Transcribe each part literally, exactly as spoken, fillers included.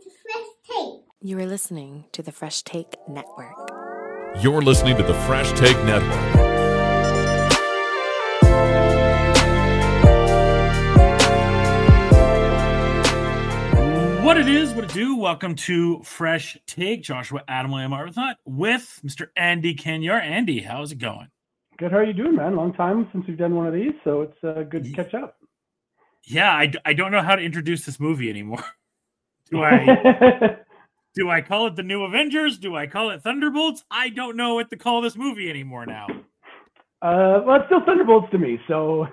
to Fresh Take. You are listening to the Fresh Take Network. You're listening to the Fresh Take Network. What it is, what it do, welcome to Fresh Take. Joshua Adam William Arbuthnot with Mister Andy Kenyar. Andy, how's it going? Good, how are you doing, man? Long time since we've done one of these, so it's uh, good to catch up. Yeah, I, I don't know how to introduce this movie anymore. Do I do I call it the New Avengers? Do I call it Thunderbolts? I don't know what to call this movie anymore now. Uh, well, it's still Thunderbolts to me, so...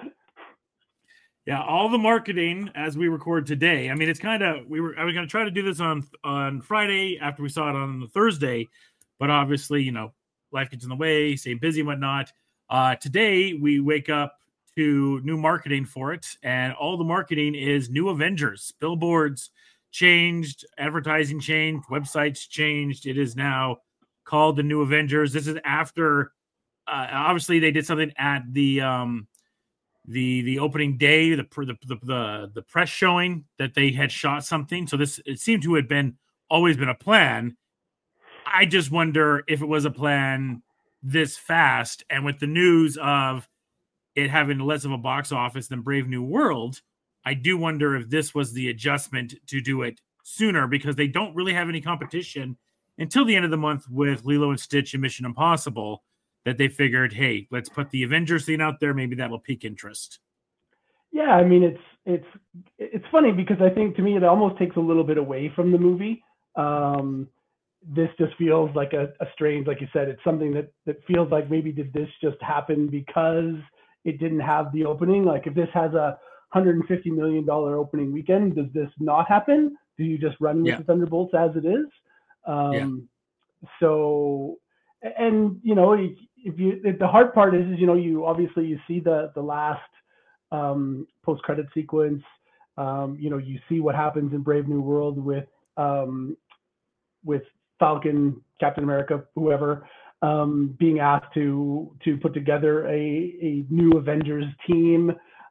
Yeah, all the marketing as we record today. I mean, it's kind of we were. I was going to try to do this on on Friday after we saw it on the Thursday, but obviously, you know, life gets in the way, stay busy and whatnot. Uh, today we wake up to new marketing for it, and all the marketing is New Avengers. Billboards changed, advertising changed, websites changed. It is now called the New Avengers. This is after, uh, obviously, they did something at the. Um, the the opening day, the, the the the the press showing that they had shot something. So this it seemed to have been always been a plan. I just wonder if it was a plan this fast, and with the news of it having less of a box office than Brave New World, I do wonder if this was the adjustment to do it sooner, because they don't really have any competition until the end of the month with Lilo and Stitch and Mission Impossible. That they figured, hey, let's put the Avengers scene out there. Maybe that will pique interest. Yeah, I mean, it's it's it's funny because I think to me it almost takes a little bit away from the movie. Um, this just feels like a, a strange, like you said, it's something that that feels like maybe did this just happen because it didn't have the opening? Like if this has a one hundred fifty million dollars opening weekend, does this not happen? Do you just run with yeah. the Thunderbolts as it is? Um, yeah. So, and you know. It, If you, if the hard part is, is, you know, you obviously you see the the last um, post credit sequence. Um, you know, you see what happens in Brave New World with um, with Falcon, Captain America, whoever, um, being asked to to put together a a new Avengers team.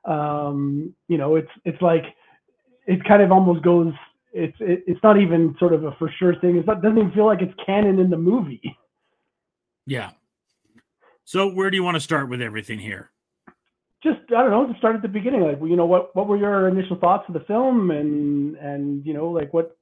Um, you know, it's it's like it kind of almost goes. It's it, it's not even sort of a for sure thing. It's not, it doesn't even feel like it's canon in the movie. Yeah. So where do you want to start with everything here? Just, I don't know, to start at the beginning. Like, you know, what, what were your initial thoughts of the film? And, and you know, like what,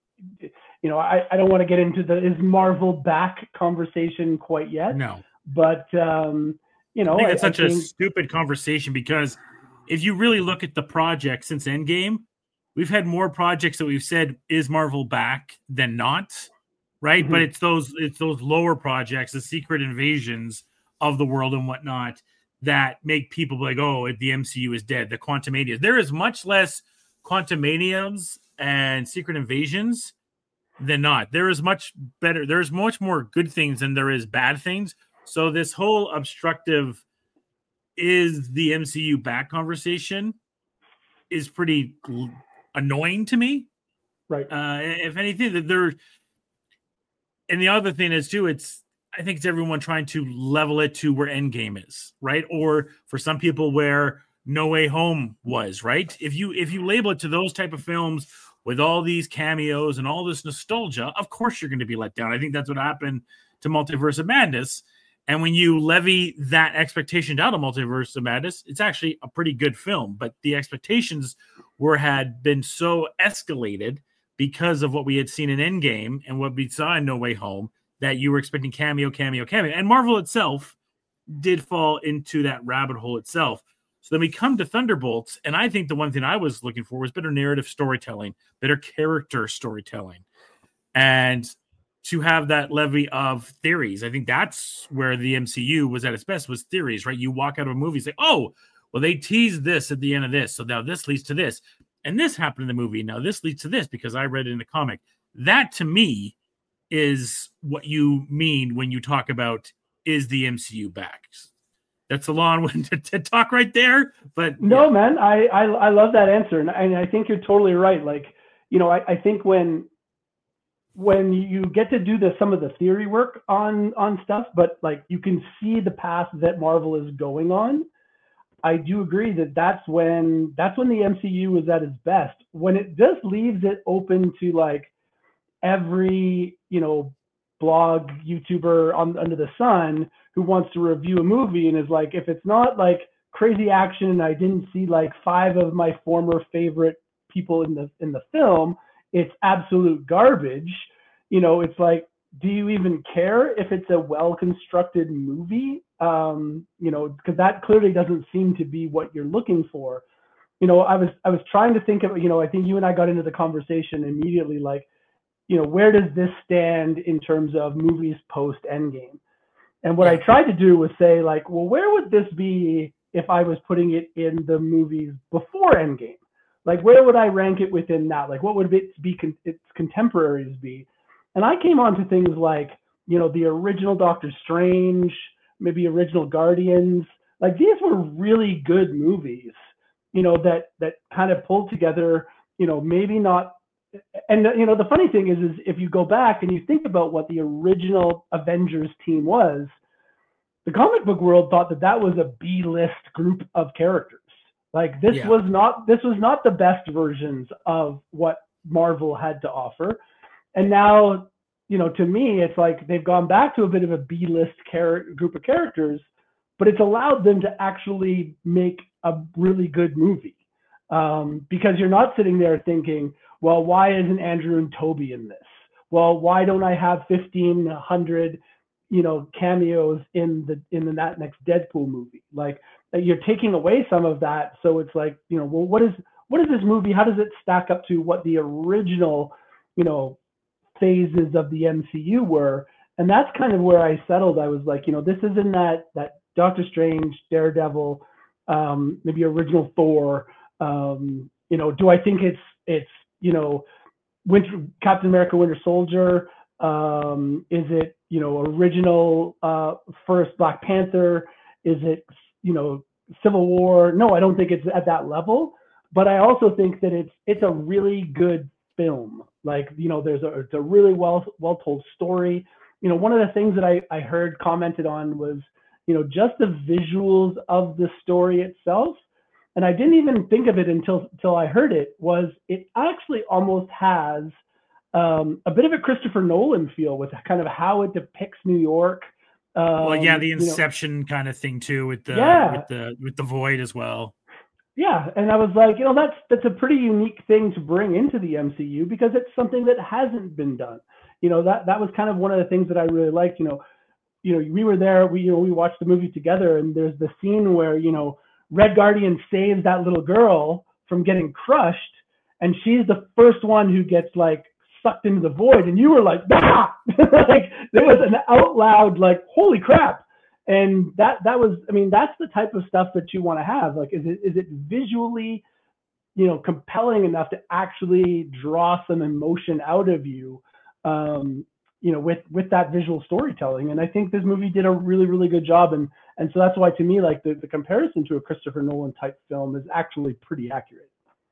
you know, I, I don't want to get into the, is Marvel back conversation quite yet. No. But, um, you know. I think it's I, such I a think... stupid conversation because if you really look at the project since Endgame, we've had more projects that we've said, is Marvel back than not, right? Mm-hmm. But it's those, it's those lower projects, the Secret Invasions of the world and whatnot that make people like, oh, the M C U is dead. The Quantumanias. There is much less Quantumanias and Secret Invasions than not. There is much better. There's much more good things than there is bad things. So this whole obstructive is the M C U back conversation is pretty annoying to me. Right. Uh, if anything, that there. And the other thing is too, it's, I think it's everyone trying to level it to where Endgame is, right? Or for some people where No Way Home was, right? If you if you label it to those type of films with all these cameos and all this nostalgia, of course you're going to be let down. I think that's what happened to Multiverse of Madness. And when you levy that expectation down to Multiverse of Madness, it's actually a pretty good film. But the expectations were had been so escalated because of what we had seen in Endgame and what we saw in No Way Home, that you were expecting cameo, cameo, cameo. And Marvel itself did fall into that rabbit hole itself. So then we come to Thunderbolts, and I think the one thing I was looking for was better narrative storytelling, better character storytelling. And to have that levy of theories, I think that's where the M C U was at its best, was theories, right? You walk out of a movie and say, oh, well, they teased this at the end of this, so now this leads to this. And this happened in the movie. Now this leads to this because I read it in the comic. That, to me, is what you mean when you talk about is the M C U back. That's a long one to, to talk right there, but no, yeah. man, I, I I love that answer, and I, and I think you're totally right. Like, you know, I, I think when when you get to do the some of the theory work on on stuff, but like you can see the path that Marvel is going on. I do agree that that's when that's when the M C U was at its best. When it just leaves it open to like every, you know, blog YouTuber on under the sun who wants to review a movie and is like, if it's not like crazy action and I didn't see like five of my former favorite people in the in the film, it's absolute garbage. You know, it's like, do you even care if it's a well-constructed movie? Um, you know, because that clearly doesn't seem to be what you're looking for. You know, I was I was trying to think of, you know, I think you and I got into the conversation immediately, like, you know, where does this stand in terms of movies post Endgame? And what I tried to do was say, like, well, where would this be if I was putting it in the movies before Endgame? Like, where would I rank it within that? Like, what would it be, con- its contemporaries be? And I came on to things like, you know, the original Doctor Strange, maybe original Guardians. Like, these were really good movies, you know, that that kind of pulled together, you know, maybe not. And, you know, the funny thing is, is if you go back and you think about what the original Avengers team was, the comic book world thought that that was a B-list group of characters. Like, this Yeah. was not this was not the best versions of what Marvel had to offer. And now, you know, to me, it's like they've gone back to a bit of a B-list char- group of characters, but it's allowed them to actually make a really good movie. Um, because you're not sitting there thinking, well, why isn't Andrew and Toby in this? Well, why don't I have fifteen hundred, you know, cameos in the in the that next Deadpool movie? Like, you're taking away some of that. So it's like, you know, well, what is what is this movie? How does it stack up to what the original, you know, phases of the M C U were? And that's kind of where I settled. I was like, you know, this is in that that Doctor Strange, Daredevil, um, maybe original Thor. Um, you know, do I think it's it's you know, Winter Captain America, Winter Soldier? Um, is it, you know, original uh, first Black Panther? Is it, you know, Civil War? No, I don't think it's at that level. But I also think that it's it's a really good film. Like, you know, there's a it's a really well well told story. You know, one of the things that I, I heard commented on was, you know, just the visuals of the story itself. And I didn't even think of it until until I heard it, was it actually almost has um, a bit of a Christopher Nolan feel with kind of how it depicts New York. Um, well, yeah, the you know, Inception kind of thing too, with the Yeah. with the with the void as well. Yeah, and I was like, you know, that's that's a pretty unique thing to bring into the M C U because it's something that hasn't been done. You know, that that was kind of one of the things that I really liked. You know, you know, we were there, we you know, we watched the movie together, and there's the scene where, you know, Red Guardian saves that little girl from getting crushed, and she's the first one who gets like sucked into the void, and you were like, ah! Like, there was an out loud like, holy crap. And that that was, I mean, that's the type of stuff that you want to have. Like, is it is it visually, you know, compelling enough to actually draw some emotion out of you, um, you know, with with that visual storytelling? And I think this movie did a really, really good job. And and so that's why, to me, like the, the comparison to a Christopher Nolan type film is actually pretty accurate.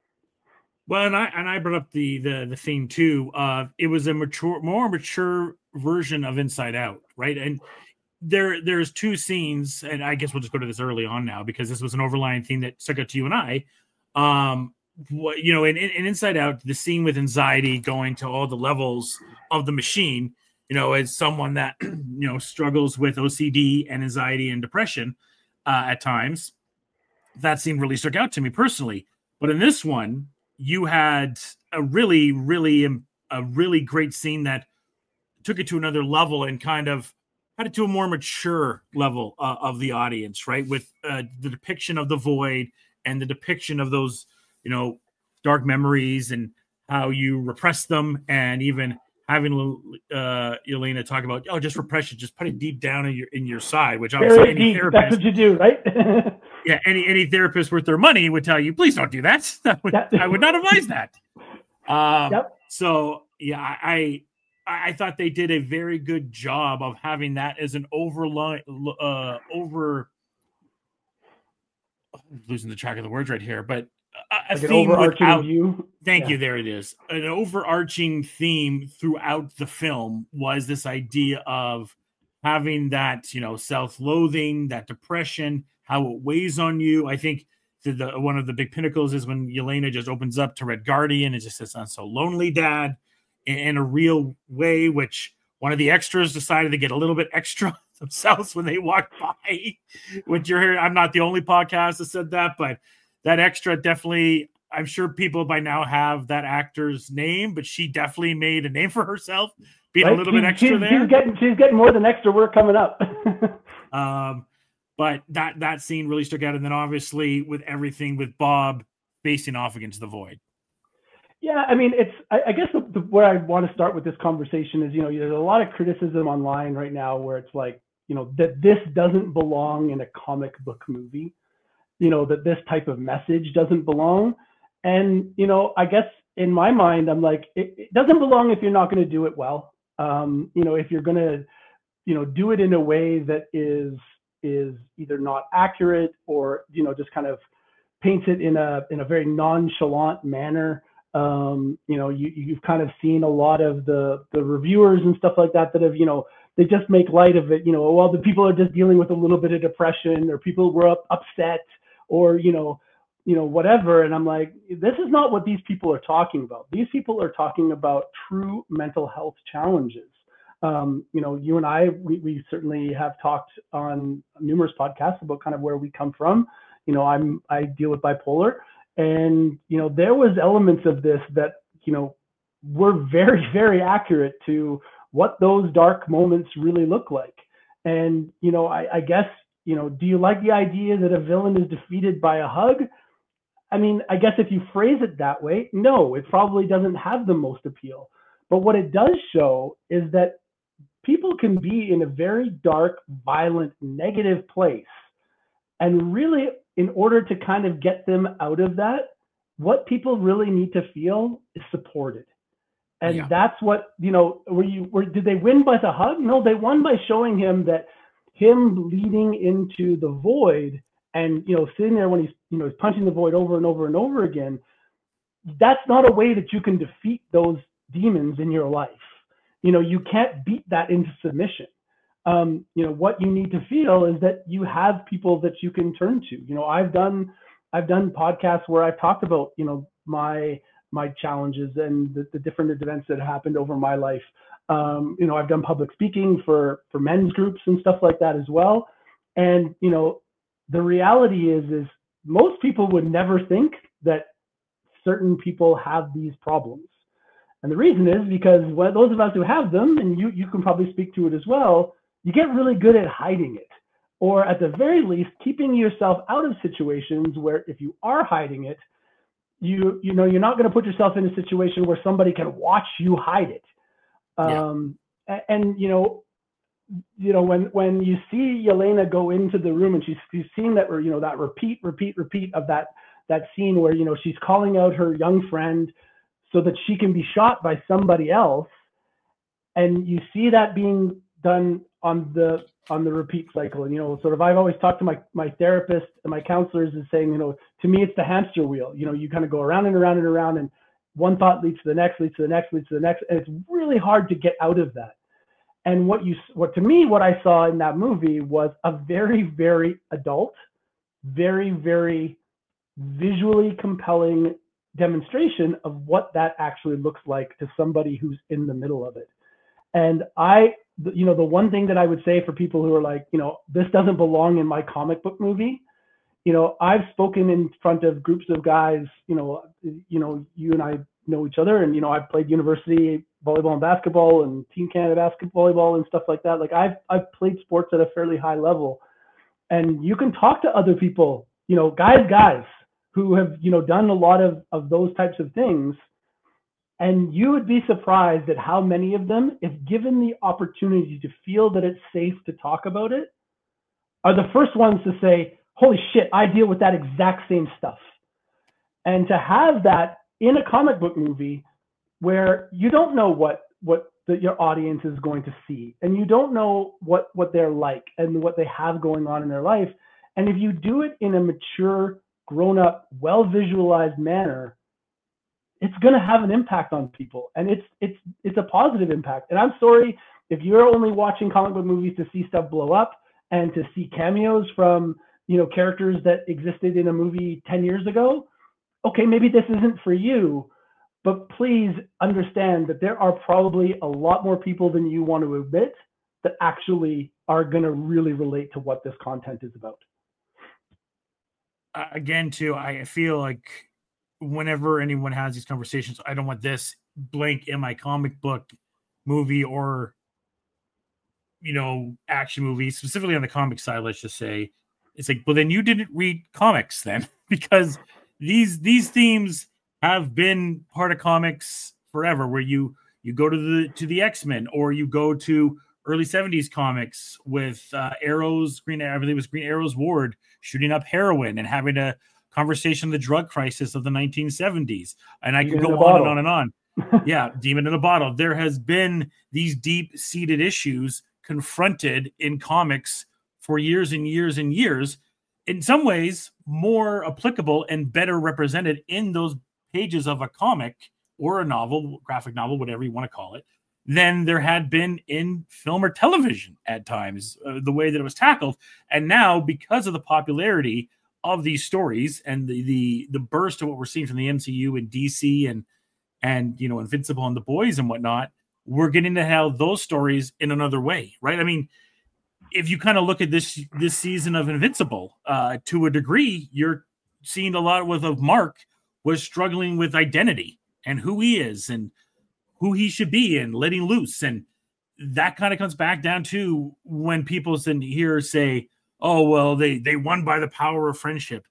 Well, and I and I brought up the the the theme too. Uh, it was a mature, more mature version of Inside Out, right? And there there's two scenes, and I guess we'll just go to this early on now because this was an overlying theme that stuck out to you and I. Um, what you know, in, in Inside Out, the scene with anxiety going to all the levels of the machine, you know, as someone that you know struggles with O C D and anxiety and depression uh, at times, that scene really stuck out to me personally. But in this one, you had a really, really, a really great scene that took it to another level and kind of had it to a more mature level uh, of the audience, right? With uh, the depiction of the void and the depiction of those, you know, dark memories and how you repress them, and even having uh, Elena talk about, oh, just repress it, just put it deep down in your in your side, which obviously Very any deep. therapist, That's what you do, right? yeah, any any therapist worth their money would tell you, please don't do that. That would, I would not advise that. Um, yep. So yeah, I I thought they did a very good job of having that as an overline uh, over. I'm losing the track of the words right here, but a, a like theme without. View. Thank yeah. you. There it is. An overarching theme throughout the film was this idea of having that, you know, self-loathing, that depression, how it weighs on you. I think the, the one of the big pinnacles is when Yelena just opens up to Red Guardian and just says, "I'm so lonely, Dad," in, in a real way, which one of the extras decided to get a little bit extra themselves when they walked by, which you're hearing. I'm not the only podcast that said that, but that extra definitely, I'm sure people by now have that actor's name, but she definitely made a name for herself, being right? a little she's, bit extra she's, there. She's getting, she's getting more than extra work coming up. um, but that, that scene really stuck out. And then obviously with everything with Bob facing off against the Void. Yeah, I mean, it's, I, I guess the, the, where I want to start with this conversation is, you know, there's a lot of criticism online right now where it's like, you know, that this doesn't belong in a comic book movie, you know, that this type of message doesn't belong. And, you know, I guess in my mind, I'm like, it, it doesn't belong if you're not going to do it well. Um, you know, if you're going to, you know, do it in a way that is, is either not accurate or, you know, just kind of paints it in a, in a very nonchalant manner. Um, you know, you, you've kind of seen a lot of the, the reviewers and stuff like that, that have, you know, they just make light of it, you know, well, the people are just dealing with a little bit of depression, or people were up, upset, or, you know, you know, whatever. And I'm like, this is not what these people are talking about. These people are talking about true mental health challenges. Um, you know, you and I, we, we certainly have talked on numerous podcasts about kind of where we come from. You know, I'm, I deal with bipolar, and, you know, there was elements of this that, you know, were very, very accurate to what those dark moments really look like. And, you know, I, I guess, you know, do you like the idea that a villain is defeated by a hug? I mean, I guess if you phrase it that way, no, it probably doesn't have the most appeal. But what it does show is that people can be in a very dark, violent, negative place. And really, in order to kind of get them out of that, what people really need to feel is supported. And yeah. that's what, you know, were you, were, did they win by the hug? No, they won by showing him that him leading into the void and, you know, sitting there when he's, you know, he's punching the void over and over and over again. That's not a way that you can defeat those demons in your life. You know, you can't beat that into submission. Um, you know, what you need to feel is that you have people that you can turn to. You know, I've done, I've done podcasts where I've talked about, you know, my, my challenges and the, the different events that happened over my life. Um, you know, I've done public speaking for, for men's groups and stuff like that as well. And, you know, the reality is, is most people would never think that certain people have these problems. And the reason is because when those of us who have them, and you, you can probably speak to it as well, you get really good at hiding it, or at the very least, keeping yourself out of situations where if you are hiding it, you, you know, you're not going to put yourself in a situation where somebody can watch you hide it. Um, yeah. and, and, you know, you know, when, when you see Yelena go into the room and she's, she's seeing that, you know, that repeat, repeat, repeat of that, that scene where, you know, she's calling out her young friend so that she can be shot by somebody else. And you see that being done on the, on the repeat cycle. And, you know, sort of, I've always talked to my, my therapist and my counselors is saying, you know, to me, it's the hamster wheel. You know, you kind of go around and around and around, and one thought leads to the next, leads to the next, leads to the next. And it's really hard to get out of that. And what you, what to me, what I saw in that movie was a very, very adult, very, very visually compelling demonstration of what that actually looks like to somebody who's in the middle of it. And I, you know, the one thing that I would say for people who are like, you know, this doesn't belong in my comic book movie. You know, I've spoken in front of groups of guys, you know, you know, you and I know each other, and, you know, I've played university volleyball and basketball and Team Canada basketball, volleyball and stuff like that. Like I've, I've played sports at a fairly high level, and you can talk to other people, you know, guys, guys who have, you know, done a lot of, of those types of things. And you would be surprised at how many of them, if given the opportunity to feel that it's safe to talk about it, are the first ones to say, holy shit, I deal with that exact same stuff. And to have that in a comic book movie where you don't know what, what the, your audience is going to see, and you don't know what, what they're like and what they have going on in their life. And if you do it in a mature, grown-up, well-visualized manner, it's going to have an impact on people, and it's it's it's a positive impact. And I'm sorry if you're only watching comic book movies to see stuff blow up and to see cameos from, you know, characters that existed in a movie ten years ago, okay, maybe this isn't for you, but please understand that there are probably a lot more people than you want to admit that actually are going to really relate to what this content is about. Uh, again, too, I feel like whenever anyone has these conversations, I don't want this blank in my comic book movie or, you know, action movie, specifically on the comic side, let's just say. It's like, well, then you didn't read comics then, because these these themes have been part of comics forever, where you you go to the to the X-Men, or you go to early seventies comics with uh, Arrow's Green, I believe it was Green Arrow's Ward shooting up heroin and having a conversation on the drug crisis of the nineteen seventies. And I could go on and on and on. Yeah, Demon in a Bottle. There has been these deep-seated issues confronted in comics for years and years and years, in some ways more applicable and better represented in those pages of a comic or a novel, graphic novel, whatever you want to call it, than there had been in film or television at times, uh, the way that it was tackled. And now, because of the popularity of these stories and the, the the burst of what we're seeing from the M C U and D C and and you know Invincible and The Boys and whatnot, we're getting to have those stories in another way, right? I mean, if you kind of look at this this season of Invincible, uh, to a degree, you're seeing a lot with of Mark was struggling with identity and who he is and who he should be and letting loose. And that kind of comes back down to when people in here say, oh, well, they, they won by the power of friendship.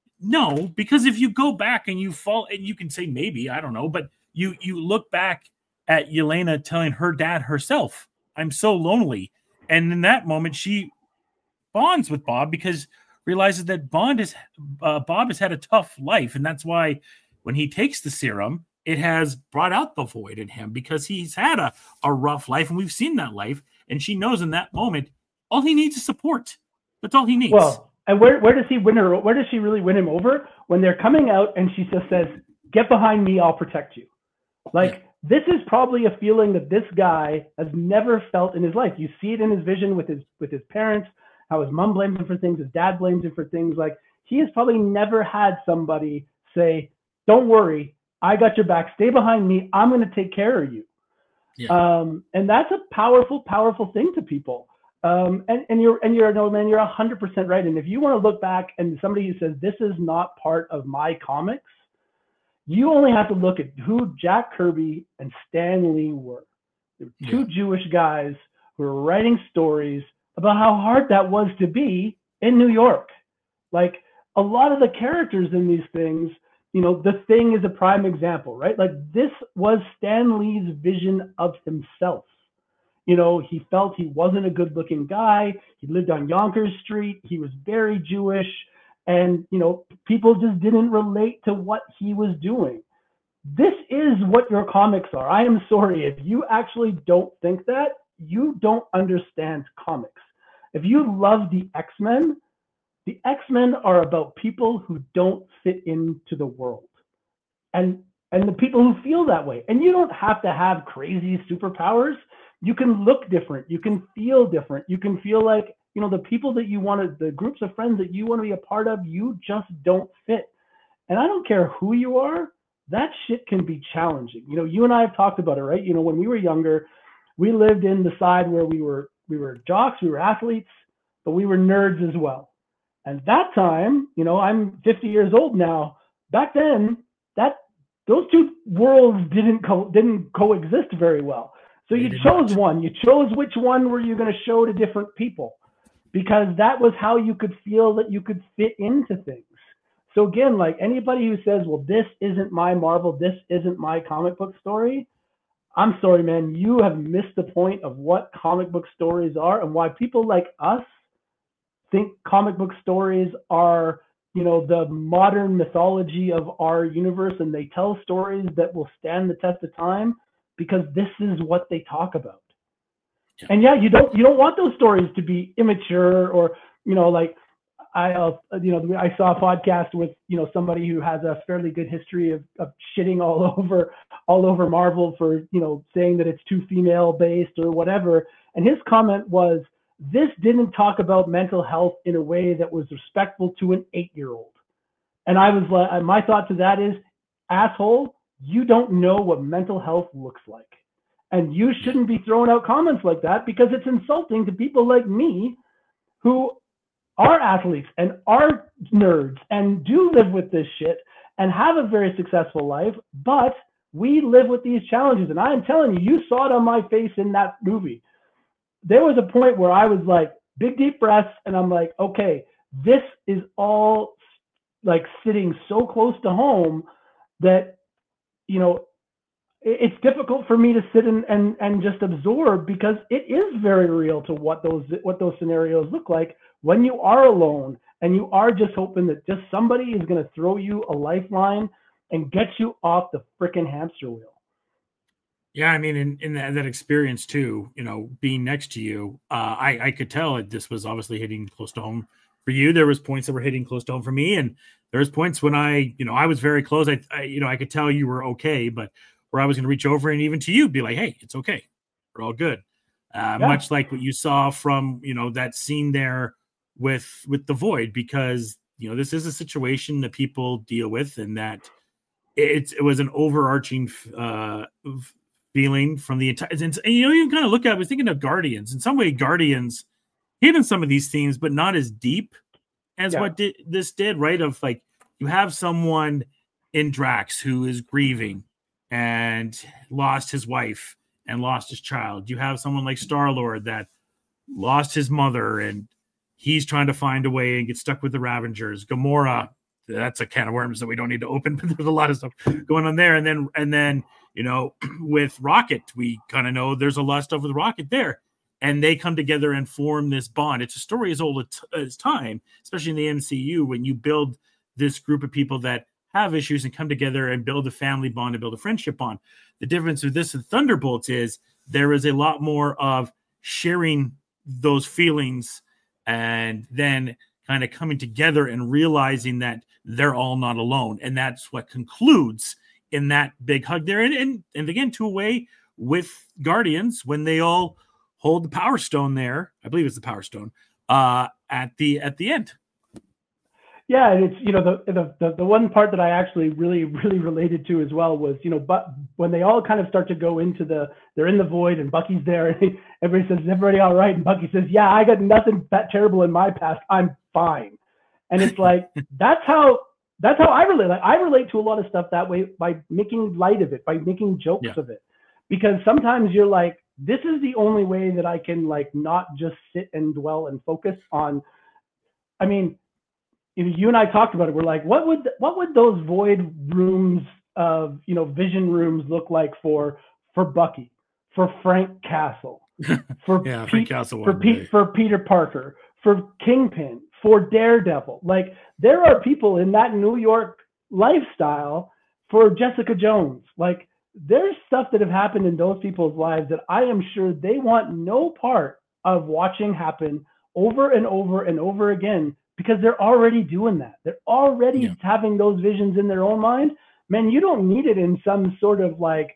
No, because if you go back and you fall, and you can say maybe, I don't know, but you you look back at Yelena telling her dad herself, I'm so lonely. And in that moment, she bonds with Bob because realizes that Bond is uh, Bob has had a tough life. And that's why when he takes the serum, it has brought out the void in him because he's had a, a rough life. And we've seen that life. And she knows in that moment, all he needs is support. That's all he needs. Well, and where, where does he win her? Where does she really win him over? When they're coming out and she just says, get behind me, I'll protect you. Like, yeah. This is probably a feeling that this guy has never felt in his life. You see it in his vision with his with his parents, how his mom blames him for things, his dad blames him for things. Like, he has probably never had somebody say, don't worry, I got your back, stay behind me, I'm going to take care of you. Yeah. Um, and that's a powerful, powerful thing to people. Um, and, and you're, and you're, no, man, you're a hundred percent right. And if you want to look back and somebody who says, this is not part of my comics, you only have to look at who Jack Kirby and Stan Lee were. They were two yeah. Jewish guys who were writing stories about how hard that was to be in New York. Like, a lot of the characters in these things, you know, The Thing is a prime example, right? Like, this was Stan Lee's vision of himself. You know, he felt he wasn't a good looking guy. He lived on Yonkers Street. He was very Jewish. And, you know, people just didn't relate to what he was doing. This is what your comics are. I am sorry. If you actually don't think that, you don't understand comics. If you love the X-Men, the X-Men are about people who don't fit into the world. And, and the people who feel that way. And you don't have to have crazy superpowers. You can look different. You can feel different. You can feel like, you know, the people that you want to, the groups of friends that you want to be a part of, you just don't fit. And I don't care who you are, that shit can be challenging. You know, you and I have talked about it, right? You know, when we were younger, we lived in the side where we were, we were jocks, we were athletes, but we were nerds as well. And that time, you know, I'm fifty years old now. Back then, that those two worlds didn't co- didn't coexist very well. So you chose one. You chose which one were you going to show to different people, because that was how you could feel that you could fit into things. So again, like, anybody who says, well, this isn't my Marvel, this isn't my comic book story, I'm sorry, man, you have missed the point of what comic book stories are and why people like us think comic book stories are, you know, the modern mythology of our universe, and they tell stories that will stand the test of time because this is what they talk about. Yeah. And yeah, you don't you don't want those stories to be immature or, you know, like I uh, you know I saw a podcast with, you know, somebody who has a fairly good history of, of shitting all over all over Marvel for, you know, saying that it's too female based or whatever, and his comment was, this didn't talk about mental health in a way that was respectful to an eight-year-old. And I was like, my thought to that is, asshole, you don't know what mental health looks like. And you shouldn't be throwing out comments like that because it's insulting to people like me who are athletes and are nerds and do live with this shit and have a very successful life, but we live with these challenges. And I am telling you, you saw it on my face in that movie. There was a point where I was like, big deep breaths, and I'm like, okay, this is all like sitting so close to home that, you know, it's difficult for me to sit and, and, and just absorb, because it is very real to what those what those scenarios look like when you are alone and you are just hoping that just somebody is going to throw you a lifeline and get you off the freaking hamster wheel. Yeah, I mean, in, in that, that experience too, you know, being next to you, uh, I, I could tell that this was obviously hitting close to home for you. There was points that were hitting close to home for me, and there was points when I, you know, I was very close. I, I you know, I could tell you were okay, but where I was going to reach over and even to you be like, hey, it's okay. We're all good. Uh, yeah. Much like what you saw from, you know, that scene there with, with the Void, because, you know, this is a situation that people deal with, and that it's, it was an overarching uh, feeling from the entire, and, and you know, you kind of look at, I was thinking of Guardians in some way. Guardians hit in some of these themes, but not as deep as yeah. what did, this did, right? Of like, you have someone in Drax who is grieving and lost his wife and lost his child. You have someone like Star-Lord that lost his mother, and he's trying to find a way and get stuck with the Ravengers. Gamora, that's a can of worms that we don't need to open, but there's a lot of stuff going on there. And then, and then, you know, with Rocket, we kind of know there's a lot of stuff with Rocket there, and they come together and form this bond. It's a story as old as time, especially in the M C U, when you build this group of people that have issues and come together and build a family bond and build a friendship bond. The difference with this and Thunderbolts is there is a lot more of sharing those feelings and then kind of coming together and realizing that they're all not alone. And that's what concludes in that big hug there. And, and, and again, to a way with Guardians, when they all hold the Power Stone there, I believe it's the Power Stone, uh, at the, at the end. Yeah, and it's, you know, the, the the the one part that I actually really really related to as well was, you know, but when they all kind of start to go into the, they're in the Void and Bucky's there, and he, everybody says, is everybody all right? And Bucky says, yeah, I got nothing that terrible in my past. I'm fine. And it's like, that's how that's how I relate. Like, I relate to a lot of stuff that way by making light of it, by making jokes yeah. of it, because sometimes you're like, this is the only way that I can like not just sit and dwell and focus on. I mean, you and I talked about it. We're like, what would what would those Void rooms of, you know, Vision rooms look like for for Bucky, for Frank Castle, for yeah, Pete, Frank Castle for Pete, for Peter Parker, for Kingpin, for Daredevil. Like, there are people in that New York lifestyle for Jessica Jones. Like, there's stuff that have happened in those people's lives that I am sure they want no part of watching happen over and over and over again, because they're already doing that. They're already yeah. having those visions in their own mind. Man, you don't need it in some sort of like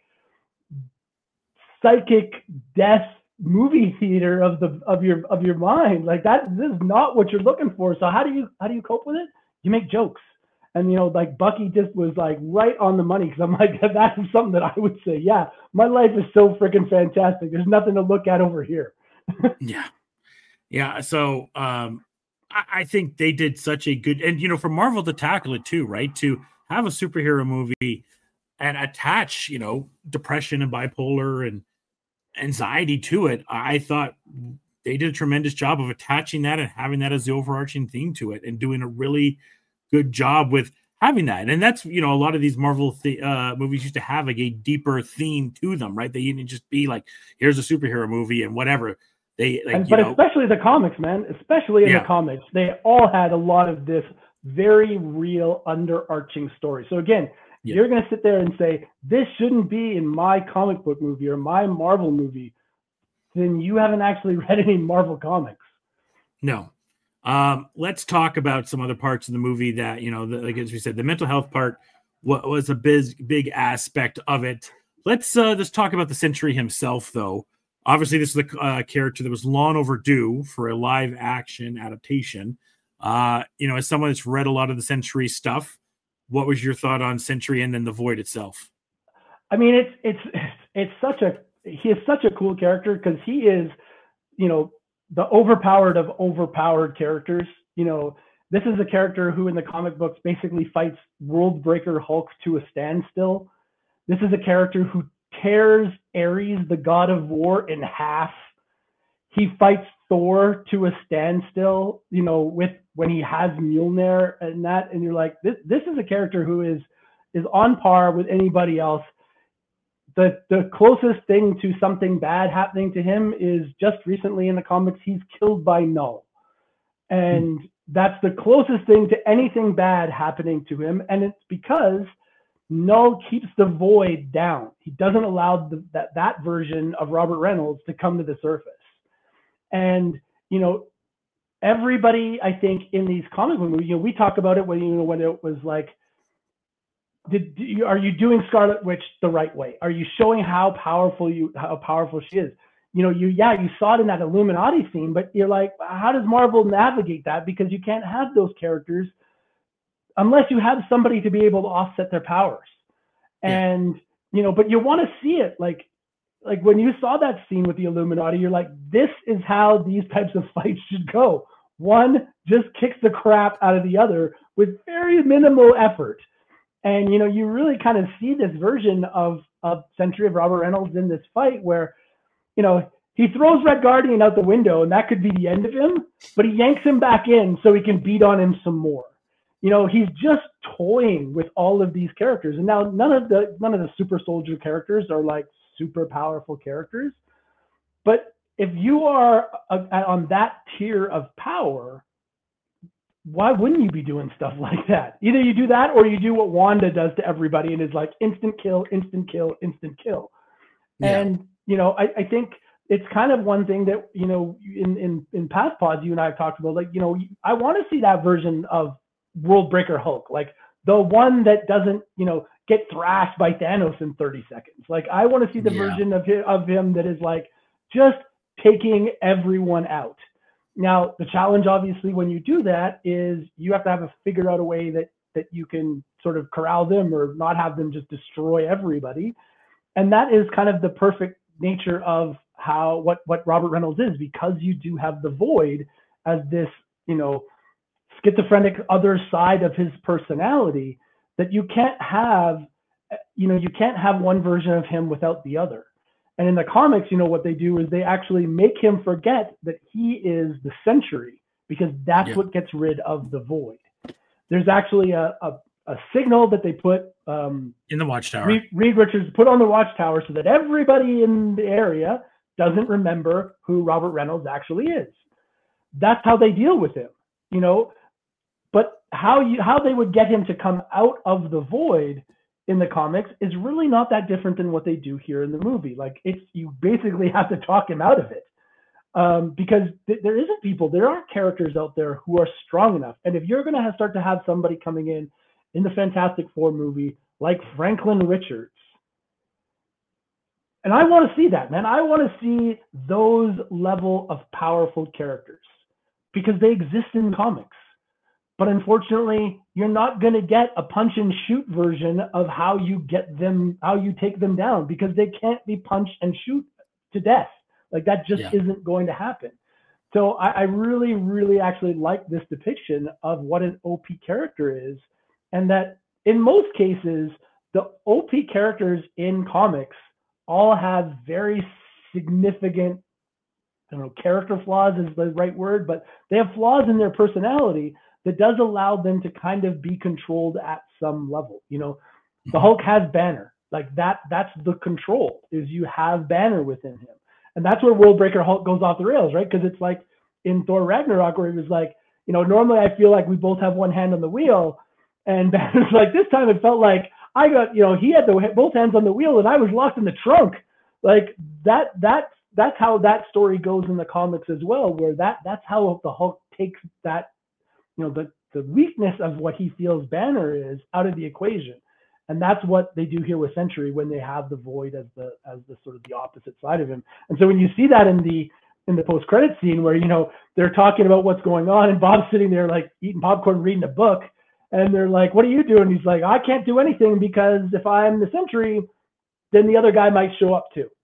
psychic death movie theater of the of your of your mind. Like, that this is not what you're looking for. So how do you how do you cope with it? You make jokes. And, you know, like, Bucky just was like right on the money, because I'm like, that's something that I would say, yeah, my life is so freaking fantastic. There's nothing to look at over here. yeah. Yeah. So um I think they did such a good, and, you know, for Marvel to tackle it too, right? To have a superhero movie and attach, you know, depression and bipolar and anxiety to it. I thought they did a tremendous job of attaching that and having that as the overarching theme to it, and doing a really good job with having that. And that's, you know, a lot of these Marvel th- uh, movies used to have like a deeper theme to them, right? They didn't just be like, here's a superhero movie and whatever. They, like, and, you but know, especially the comics, man, especially in yeah. the comics, they all had a lot of this very real underarching story. So again, yeah. you're going to sit there and say, this shouldn't be in my comic book movie or my Marvel movie. Then you haven't actually read any Marvel comics. No. Um, let's talk about some other parts of the movie that, you know, the, like as we said, the mental health part w- was a big, big aspect of it. Let's uh, let's talk about the Sentry himself, though. obviously this is a uh, character that was long overdue for a live action adaptation. Uh, you know, as someone that's read a lot of the Sentry stuff, what was your thought on Sentry and then the Void itself? I mean, it's it's it's such a he is such a cool character because he is, you know, the overpowered of overpowered characters. You know, this is a character who in the comic books basically fights World Breaker Hulk to a standstill. This is a character who tears Ares, the god of war, in half. He fights Thor to a standstill, you know, with when he has Mjolnir and that, and you're like, this this is a character who is is on par with anybody else. The the closest thing to something bad happening to him is just recently in the comics, he's killed by Null. And mm-hmm. that's the closest thing to anything bad happening to him. And it's because Null keeps the Void down. He doesn't allow the, that, that version of Robert Reynolds to come to the surface. And, you know, everybody, I think, in these comic movies, you know, we talk about it when, you know, when it was like, did, do you, are you doing Scarlet Witch the right way? Are you showing how powerful you, how powerful she is? You know, you, yeah, you saw it in that Illuminati scene, but you're like, how does Marvel navigate that? Because you can't have those characters unless you have somebody to be able to offset their powers. And, yeah. you know, but you want to see it like, like when you saw that scene with the Illuminati, you're like, this is how these types of fights should go. One just kicks the crap out of the other with very minimal effort. And, you know, you really kind of see this version of, of Sentry of Robert Reynolds in this fight where, you know, he throws Red Guardian out the window and that could be the end of him, but he yanks him back in so he can beat on him some more. You know, he's just toying with all of these characters. And now none of the none of the super soldier characters are like super powerful characters. But if you are a, a, on that tier of power, why wouldn't you be doing stuff like that? Either you do that or you do what Wanda does to everybody and is like instant kill, instant kill, instant kill. Yeah. And, you know, I, I think it's kind of one thing that, you know, in, in, in past pods, you and I have talked about, like, you know, I want to see that version of World Breaker Hulk, like the one that doesn't, you know, get thrashed by Thanos in thirty seconds. Like, I want to see the yeah. version of him, of him that is like just taking everyone out. Now, the challenge, obviously, when you do that is you have to have a figure out a way that, that you can sort of corral them or not have them just destroy everybody. And that is kind of the perfect nature of how, what, what Robert Reynolds is, because you do have the Void as this, you know, schizophrenic other side of his personality, that you can't have, you know, you can't have one version of him without the other. And in the comics, you know, what they do is they actually make him forget that he is the Sentry, because that's yeah. what gets rid of the Void. There's actually a, a, a signal that they put um, in the Watchtower. Reed, Reed Richards put on the Watchtower so that everybody in the area doesn't remember who Robert Reynolds actually is. That's how they deal with him, you know. But how you how they would get him to come out of the Void in the comics is really not that different than what they do here in the movie. Like, it's, you basically have to talk him out of it, um, because th- there isn't people, there are characters out there who are strong enough. And if you're going to start to have somebody coming in in the Fantastic Four movie like Franklin Richards, and I want to see that, man. I want to see those level of powerful characters because they exist in comics. But unfortunately, you're not going to get a punch and shoot version of how you get them, how you take them down, because they can't be punched and shoot to death. Like, that just yeah. isn't going to happen. So I, I really, really actually like this depiction of what an O P character is. And that in most cases, the O P characters in comics all have very significant, I don't know, character flaws is the right word, but they have flaws in their personality that does allow them to kind of be controlled at some level. You know, the Hulk has Banner. Like, that, that's the control, is you have Banner within him. And that's where World Breaker Hulk goes off the rails, right? Because it's like in Thor Ragnarok, where he was like, you know, normally I feel like we both have one hand on the wheel. And Banner's like, this time it felt like I got, you know, he had the, both hands on the wheel and I was locked in the trunk. Like, that, that, that's how that story goes in the comics as well, where that, that's how the Hulk takes that, you know, the, the weakness of what he feels Banner is out of the equation. And that's what they do here with Century when they have the Void as the as the sort of the opposite side of him. And so when you see that in the in the post credit scene where, you know, they're talking about what's going on and Bob's sitting there like eating popcorn, reading a book, and they're like, "What are you doing?" He's like, "I can't do anything because if I'm the Sentry, then the other guy might show up too."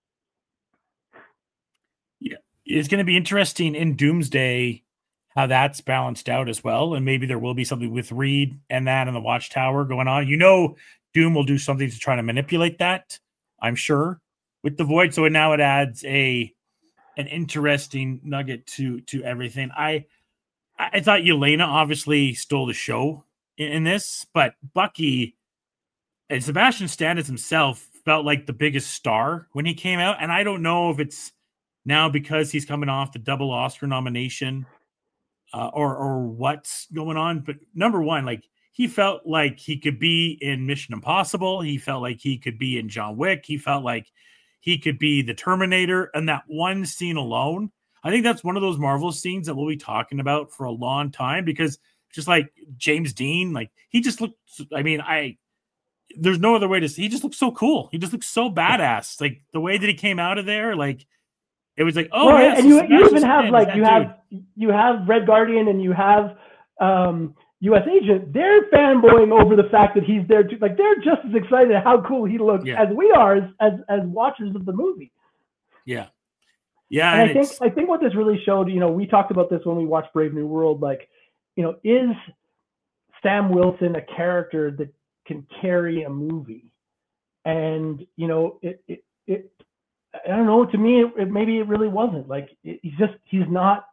Yeah, it's going to be interesting in Doomsday how that's balanced out as well. And maybe there will be something with Reed and that and the Watchtower going on. You know, Doom will do something to try to manipulate that, I'm sure, with the Void. So now it adds a an interesting nugget to to everything. I I thought Yelena obviously stole the show in, in this, but Bucky and Sebastian Stan as himself felt like the biggest star when he came out. And I don't know if it's now because he's coming off the double Oscar nomination uh, or or what's going on. But number one, like he felt like he could be in Mission Impossible. He felt like he could be in John Wick. He felt like he could be the Terminator. And that one scene alone, I think that's one of those Marvel scenes that we'll be talking about for a long time, because just like James Dean, like he just looked, I mean, I, there's no other way to see. He just looks so cool. He just looks so badass. Like the way that he came out of there, like it was like, oh, well, yes, and you, you even have Stan, like you dude. have you have Red Guardian and you have um, U S Agent. They're fanboying over the fact that he's there too. Like they're just as excited at how cool he looks Yeah. as we are as, as as watchers of the movie. Yeah, yeah. And, And I think it's, I think what this really showed, you know, we talked about this when we watched Brave New World. Like, you know, is Sam Wilson a character that can carry a movie? And you know, it it, it I don't know. To me, it, it, maybe it really wasn't. Like it, he's just he's not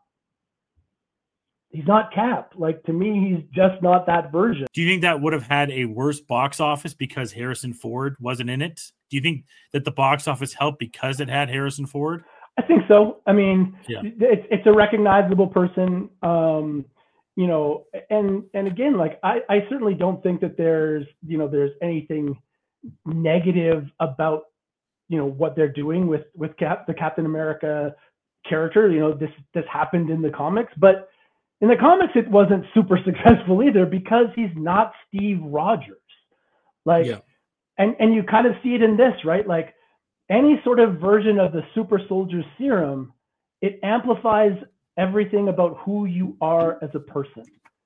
he's not Cap. Like to me, he's just not that version. do you think that would have had a worse box office because Harrison Ford wasn't in it? Do you think that the box office helped because it had Harrison Ford? I think so. I mean, Yeah. it's it's a recognizable person. Um, you know, and and again, like I, I certainly don't think that there's you know there's anything negative about you know what they're doing with with Cap, the Captain America character. You know, this this happened in the comics, but in the comics it wasn't super successful either because he's not Steve Rogers. Like, Yeah. and and you kind of see it in this, right? Like any sort of version of the super soldier serum, it amplifies everything about who you are as a person.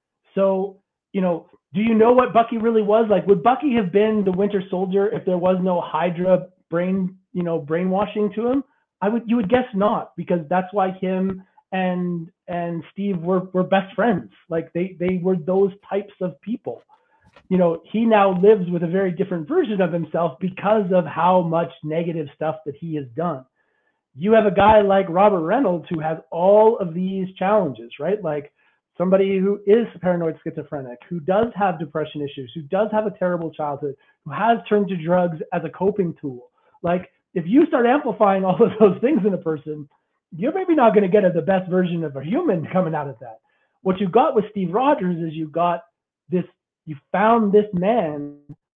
So, you know, do you know what Bucky really was? Like, would Bucky have been the Winter Soldier if there was no Hydra brain, you know, brainwashing to him? I would, you would guess not, because that's why him and and Steve were were best friends. Like they they were those types of people. You know, he now lives with a very different version of himself because of how much negative stuff that he has done. You have a guy like Robert Reynolds who has all of these challenges, right? Like somebody who is paranoid schizophrenic, who does have depression issues, who does have a terrible childhood, who has turned to drugs as a coping tool. Like if you start amplifying all of those things in a person, you're maybe not going to get a, the best version of a human coming out of that. What you got with Steve Rogers is you got this, you found this man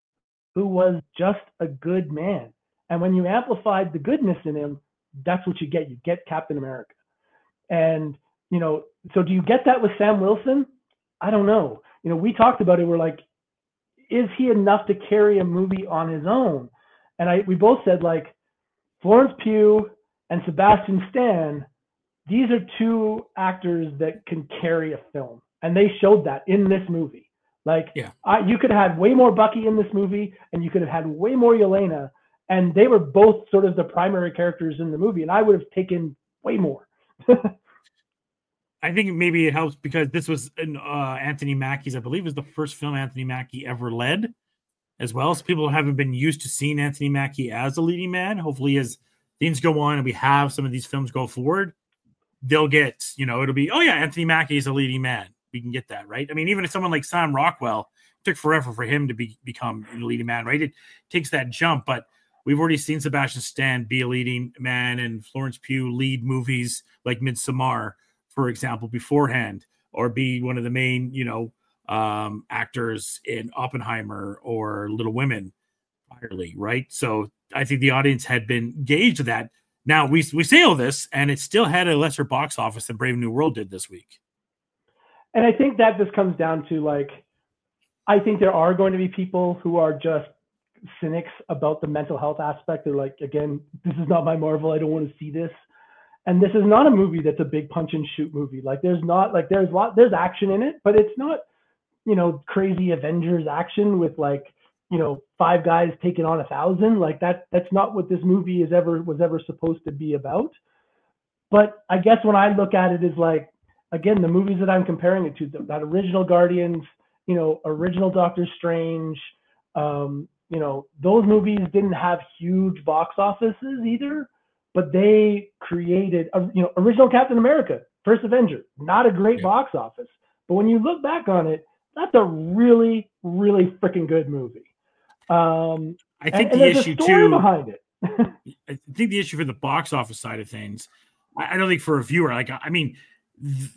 who was just a good man. And when you amplified the goodness in him, that's what you get. You get Captain America. And, you know, so do you get that with Sam Wilson? I don't know. You know, we talked about it. We're like, is he enough to carry a movie on his own? And I, we both said like Florence Pugh and Sebastian Stan, these are two actors that can carry a film. And they showed that in this movie. Like, Yeah. I, you could have had way more Bucky in this movie, and you could have had way more Yelena, and they were both sort of the primary characters in the movie, and I would have taken way more. I think maybe it helps because this was an, uh, Anthony Mackie's, I believe, is the first film Anthony Mackie ever led as well. So people haven't been used to seeing Anthony Mackie as a leading man. Hopefully, as things go on and we have some of these films go forward, they'll get, you know, it'll be, oh yeah, Anthony Mackie is a leading man. We can get that, right? I mean, even if someone like Sam Rockwell, it took forever for him to be become a leading man, right? It takes that jump, but we've already seen Sebastian Stan be a leading man and Florence Pugh lead movies like Midsommar, for example, beforehand, or be one of the main, you know, um, actors in Oppenheimer or Little Women, entirely, right? So I think the audience had been gauged to that. Now we we say all this, and it still had a lesser box office than Brave New World did this week. And I think that just comes down to like, I think there are going to be people who are just cynics about the mental health aspect. They're like, again, this is not my Marvel. I don't want to see this. And this is not a movie that's a big punch and shoot movie. Like there's not like there's lot there's action in it, but it's not, you know, crazy Avengers action with like, you know, five guys taking on a thousand. Like that that's not what this movie is ever was ever supposed to be about. But I guess when I look at it is like, again, the movies that I'm comparing it to, that original Guardians, you know, original Doctor Strange, um, you know, those movies didn't have huge box offices either. But they created, a, you know, original Captain America, First Avenger, not a great yeah. box office. But when you look back on it, that's a really, really freaking good movie. Um, I think and, the and issue a story too, behind it. I think the issue for the box office side of things, I, I don't think for a viewer, like, I mean, th-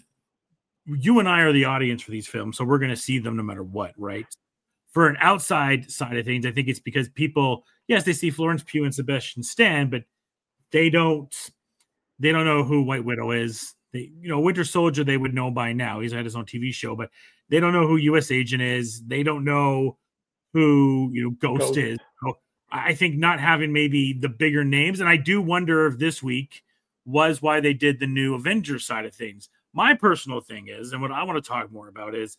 you and I are the audience for these films, so we're going to see them no matter what, right? For an outside side of things, I think it's because people, yes, they see Florence Pugh and Sebastian Stan, but They don't, they don't know who White Widow is. They, you know, Winter Soldier they would know by now. He's had his own T V show, but they don't know who U S Agent is. They don't know who you know Ghost, Ghost. is. So I think not having maybe the bigger names, and I do wonder if this week was why they did the new Avengers side of things. My personal thing is, and what I want to talk more about is,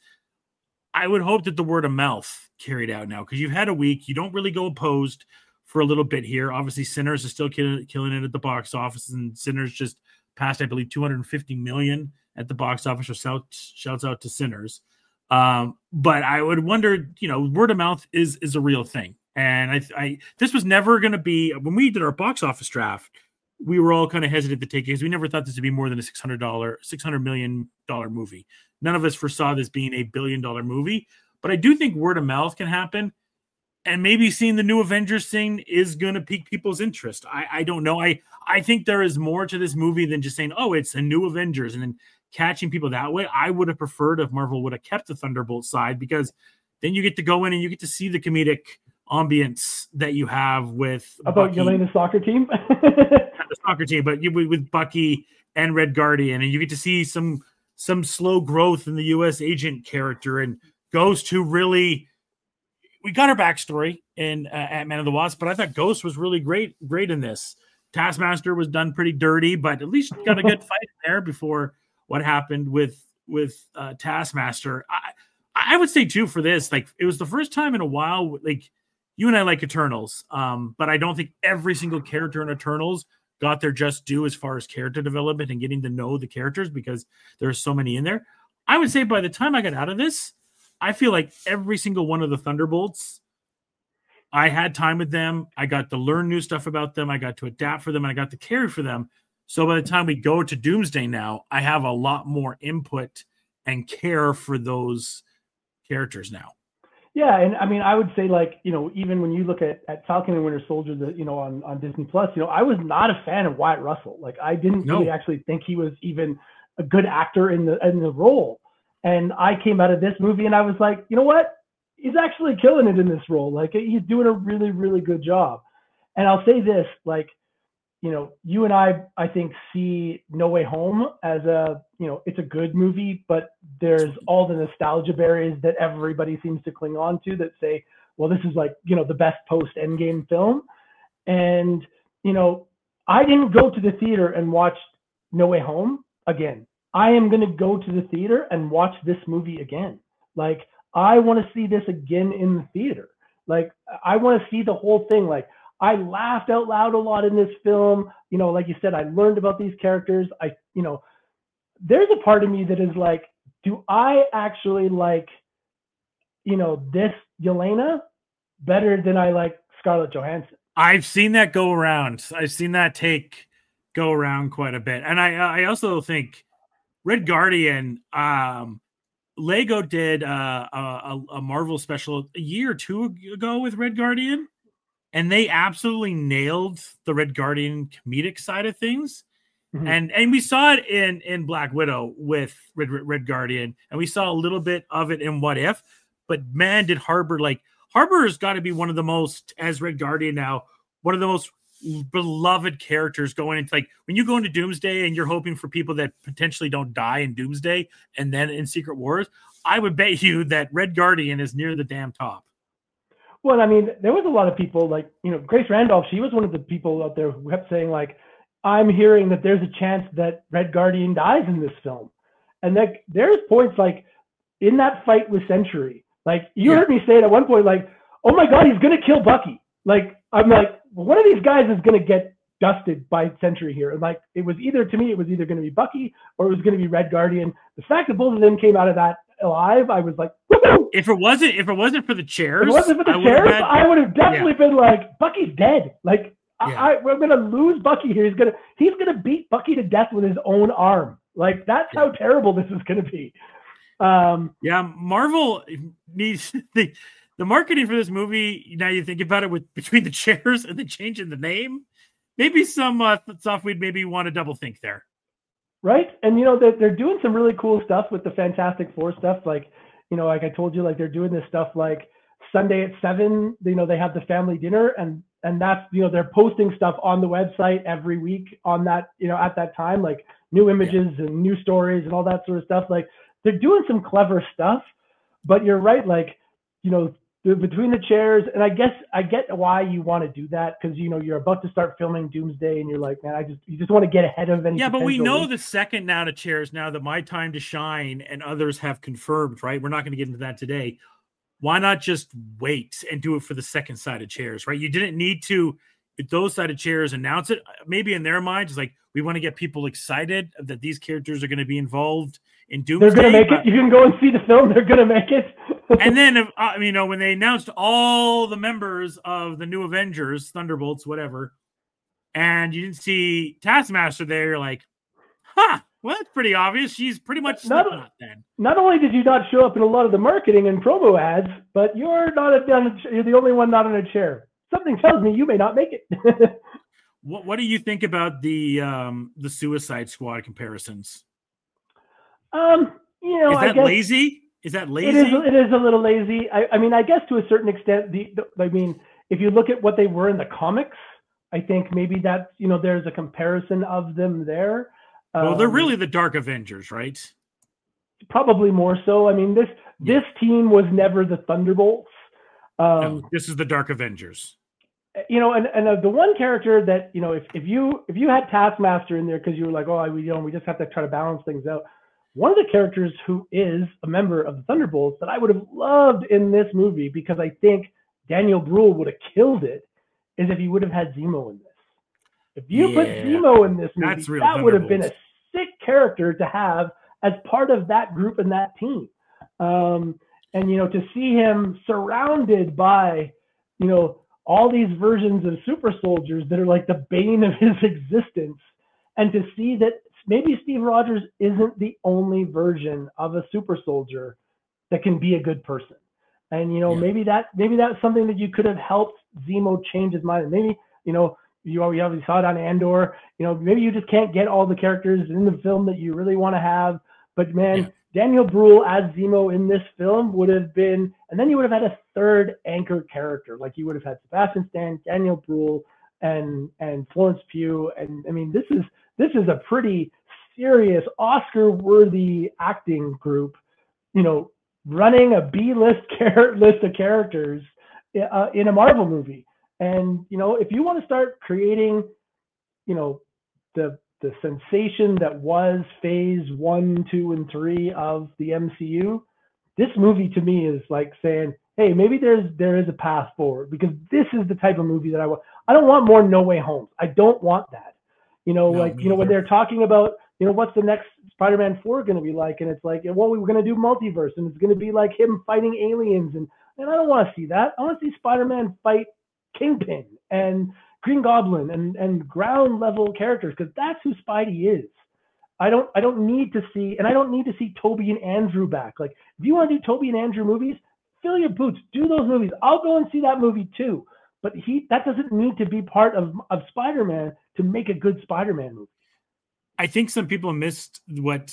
I would hope that the word of mouth carried out now because you've had a week. You don't really go opposed for a little bit here. Obviously, Sinners is still killing, killing it at the box office, and Sinners just passed, I believe, two hundred fifty million at the box office. So shouts, shouts out to Sinners. Um, but I would wonder, you know, word of mouth is is a real thing. And I, I this was never going to be, when we did our box office draft, we were all kind of hesitant to take it because we never thought this would be more than a six hundred million dollars movie. None of us foresaw this being a billion dollar movie. But I do think word of mouth can happen. And maybe seeing the new Avengers thing is going to pique people's interest. I, I don't know. I, I think there is more to this movie than just saying, oh, it's a new Avengers and then catching people that way. I would have preferred if Marvel would have kept the Thunderbolt side because then you get to go in and you get to see the comedic ambience that you have with about Yelena's soccer team. the soccer team, but you with Bucky and Red Guardian, and you get to see some some slow growth in the U S Agent character and Ghost, who really. We got her backstory in uh, Ant-Man and the Wasp, but I thought Ghost was really great, great in this. Taskmaster was done pretty dirty, but at least got a good fight there before what happened with with uh, Taskmaster. I I would say too for this, like it was the first time in a while. Like you and I like Eternals, um, but I don't think every single character in Eternals got their just due as far as character development and getting to know the characters because there's so many in there. I would say by the time I got out of this, I feel like every single one of the Thunderbolts, I had time with them. I got to learn new stuff about them. I got to adapt for them. And I got to carry for them. So by the time we go to Doomsday now, I have a lot more input and care for those characters now. Yeah, and I mean, I would say like, you know, even when you look at, at Falcon and Winter Soldier, the, you know, on, on Disney Plus, you know, I was not a fan of Wyatt Russell. Like I didn't no. really actually think he was even a good actor in the in the role. And I came out of this movie and I was like, you know what? He's actually killing it in this role. Like he's doing a really, really good job. And I'll say this, like, you know, you and I, I think see No Way Home as a, you know, it's a good movie, but there's all the nostalgia barriers that everybody seems to cling on to that say, well, this is like, you know, the best post Endgame film. And, you know, I didn't go to the theater and watch No Way Home again. I am going to go to the theater and watch this movie again. Like, I want to see this again in the theater. Like, I want to see the whole thing. Like, I laughed out loud a lot in this film. You know, like you said, I learned about these characters. I, you know, there's a part of me that is like, do I actually like, you know, this Yelena better than I like Scarlett Johansson? I've seen that go around. I've seen that take go around quite a bit. And I, I also think Red Guardian, um, Lego did uh, a, a Marvel special a year or two ago with Red Guardian, and they absolutely nailed the Red Guardian comedic side of things. Mm-hmm. And and we saw it in, in Black Widow with Red, Red Guardian, and we saw a little bit of it in What If. But man, did Harbor, like, Harbor has got to be one of the most, as Red Guardian now, one of the most beloved characters going into, like, when you go into Doomsday and you're hoping for people that potentially don't die in Doomsday and then in Secret Wars, I would bet you that Red Guardian is near the damn top. Well, I mean, there was a lot of people like, you know, Grace Randolph, she was one of the people out there who kept saying like, I'm hearing that there's a chance that Red Guardian dies in this film. And like, there's points like in that fight with Sentry, like you yeah. heard me say it at one point, like, oh my God, he's going to kill Bucky. Like, I'm like, one of these guys is going to get dusted by Sentry here. And like, it was either, to me, it was either going to be Bucky or it was going to be Red Guardian. The fact that both of them came out of that alive, I was like, woo-hoo! If it wasn't, if it wasn't for the chairs, if it wasn't for the I chairs, had, I would have definitely yeah. been like, Bucky's dead. Like, yeah. I, I, we're going to lose Bucky here. He's going to, he's going to beat Bucky to death with his own arm. Like, that's yeah. how terrible this is going to be. Um, yeah, Marvel needs the, the marketing for this movie. Now you think about it, with between the chairs and the change in the name, maybe some uh, stuff we'd maybe want to double think there. Right. And, you know, they're, they're doing some really cool stuff with the Fantastic Four stuff. Like, you know, like I told you, like they're doing this stuff like Sunday at seven, you know, they have the family dinner and, and that's, you know, they're posting stuff on the website every week on that, you know, at that time, like new images yeah. and new stories and all that sort of stuff. Like they're doing some clever stuff, but you're right. Like, you know, between the chairs, and I guess I get why you want to do that because you know you're about to start filming Doomsday, and you're like, man, I just you just want to get ahead of any. Yeah, but we know the second now to chairs now that My Time to Shine and others have confirmed, right? We're not going to get into that today. Why not just wait and do it for the second side of chairs, right? You didn't need to, if those side of chairs announce it. Maybe in their minds, it's like we want to get people excited that these characters are going to be involved in Doomsday. They're going to make it. You can go and see the film. They're going to make it. And then, uh, you know, when they announced all the members of the new Avengers, Thunderbolts, whatever, and you didn't see Taskmaster there, you're like, huh, well, that's pretty obvious. She's pretty much not, then. Not only did you not show up in a lot of the marketing and promo ads, but you're not a, you're the only one not in a chair. Something tells me you may not make it. what What do you think about the um, the Suicide Squad comparisons? Um, you know, is that I guess, lazy? Is that lazy? It is. It is a little lazy. I, I mean, I guess to a certain extent. The, the I mean, if you look at what they were in the comics, I think maybe that's you know there's a comparison of them there. Well, they're um, really the Dark Avengers, right? Probably more so. I mean, this yeah. this team was never the Thunderbolts. Um, no, this is the Dark Avengers. You know, and and uh, the one character that you know, if if you if you had Taskmaster in there because you were like, oh, we you know we just have to try to balance things out. One of the characters who is a member of the Thunderbolts that I would have loved in this movie because I think Daniel Bruhl would have killed it is if he would have had Zemo in this. If you yeah, put Zemo in this movie, that would have been a sick character to have as part of that group and that team. Um, and, you know, to see him surrounded by, you know, all these versions of super soldiers that are like the bane of his existence and to see that maybe Steve Rogers isn't the only version of a super soldier that can be a good person. And, you know, yeah. maybe that, maybe that's something that you could have helped Zemo change his mind. Maybe, you know, you already obviously saw it on Andor, you know, maybe you just can't get all the characters in the film that you really want to have, but man, yeah. Daniel Bruhl as Zemo in this film would have been, and then you would have had a third anchor character. Like you would have had Sebastian Stan, Daniel Bruhl, and, and Florence Pugh. And I mean, this is, this is a pretty serious Oscar-worthy acting group, you know, running a B-list char- list of characters uh, in a Marvel movie. And, you know, if you want to start creating, you know, the the sensation that was phase one, two, and three of the M C U, this movie to me is like saying, hey, maybe there's there is a path forward because this is the type of movie that I want. I don't want more No Way Home. I don't want that. You know, no, like, you know, when they're talking about, you know, what's the next Spider-Man four going to be like? And it's like, well, we were going to do multiverse and it's going to be like him fighting aliens. And, and I don't want to see that. I want to see Spider-Man fight Kingpin and Green Goblin and, and ground level characters because that's who Spidey is. I don't I don't need to see, and I don't need to see Toby and Andrew back. Like, if you want to do Toby and Andrew movies, fill your boots, do those movies. I'll go and see that movie too. But he that doesn't need to be part of, of Spider-Man to make a good Spider-Man movie. I think some people missed what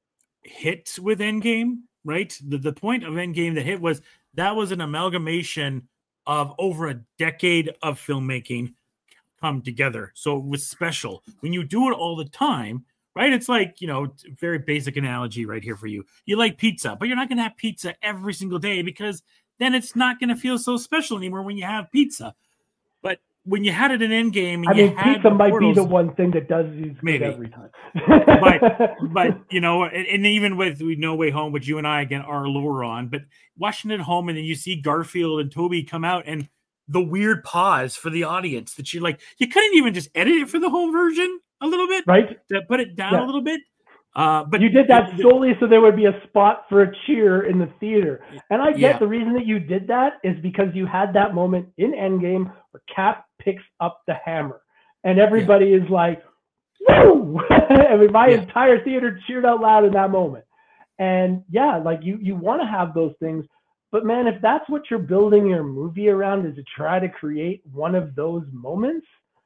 hit with Endgame, right? The the point of Endgame that hit was that was an amalgamation of over a decade of filmmaking come together. So it was special. When you do it all the time, right? It's like, you know, very basic analogy right here for you. You like pizza, but you're not going to have pizza every single day because then it's not going to feel so special anymore when you have pizza. But when you had it in Endgame, and I you mean, had pizza the might portals, be the one thing that does these maybe every time. but but you know, and, and even with we No Way Home, which you and I again are lower on, but watching it at home, and then you see Garfield and Toby come out, and the weird pause for the audience that you like, you couldn't even just edit it for the home version a little bit, right? To put it down yeah. a little bit. Uh, but you did that the, solely so there would be a spot for a cheer in the theater. And I get yeah. the reason that you did that is because you had that moment in Endgame where Cap picks up the hammer and everybody yeah. is like, woo! I mean, my yeah. entire theater cheered out loud in that moment. And yeah, like you, you want to have those things, but man, if that's what you're building your movie around is to try to create one of those moments,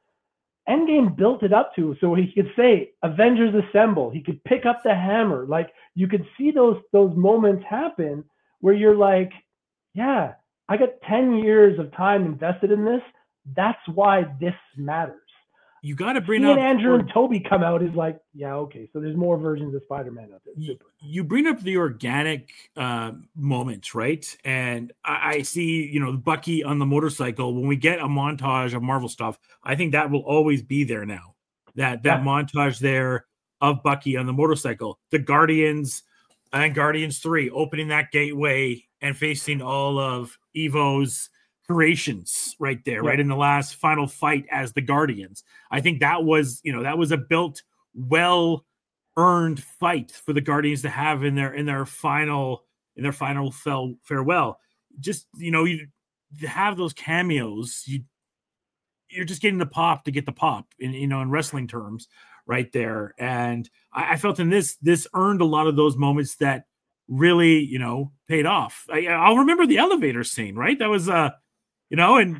Endgame built it up to, so he could say Avengers Assemble. He could pick up the hammer. Like you could see those those moments happen where you're like, yeah, I got ten years of time invested in this. That's why this matters. You got to bring Seeing up Andrew or, and Toby come out is like, yeah, okay. So there's more versions of Spider-Man out there. You, you bring up the organic uh, moments, right? And I, I see, you know, Bucky on the motorcycle. When we get a montage of Marvel stuff, I think that will always be there now. That that yeah. montage there of Bucky on the motorcycle, the Guardians and Guardians three opening that gateway and facing all of Evo's creations right there, yeah. right in the last final fight as the Guardians. I think that was, you know, that was a built, well earned fight for the Guardians to have in their in their final in their final fell, farewell. Just, you know, you have those cameos, you you're just getting the pop to get the pop in, you know, in wrestling terms right there. And I, I felt in this this earned a lot of those moments that really, you know, paid off. I, I'll remember the elevator scene, right? That was uh you know, and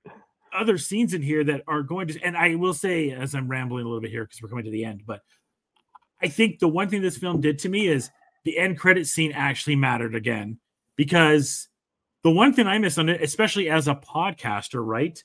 other scenes in here that are going to, and I will say, as I'm rambling a little bit here because we're coming to the end, but I think the one thing this film did to me is the end credit scene actually mattered again, because the one thing I miss on it, especially as a podcaster, right,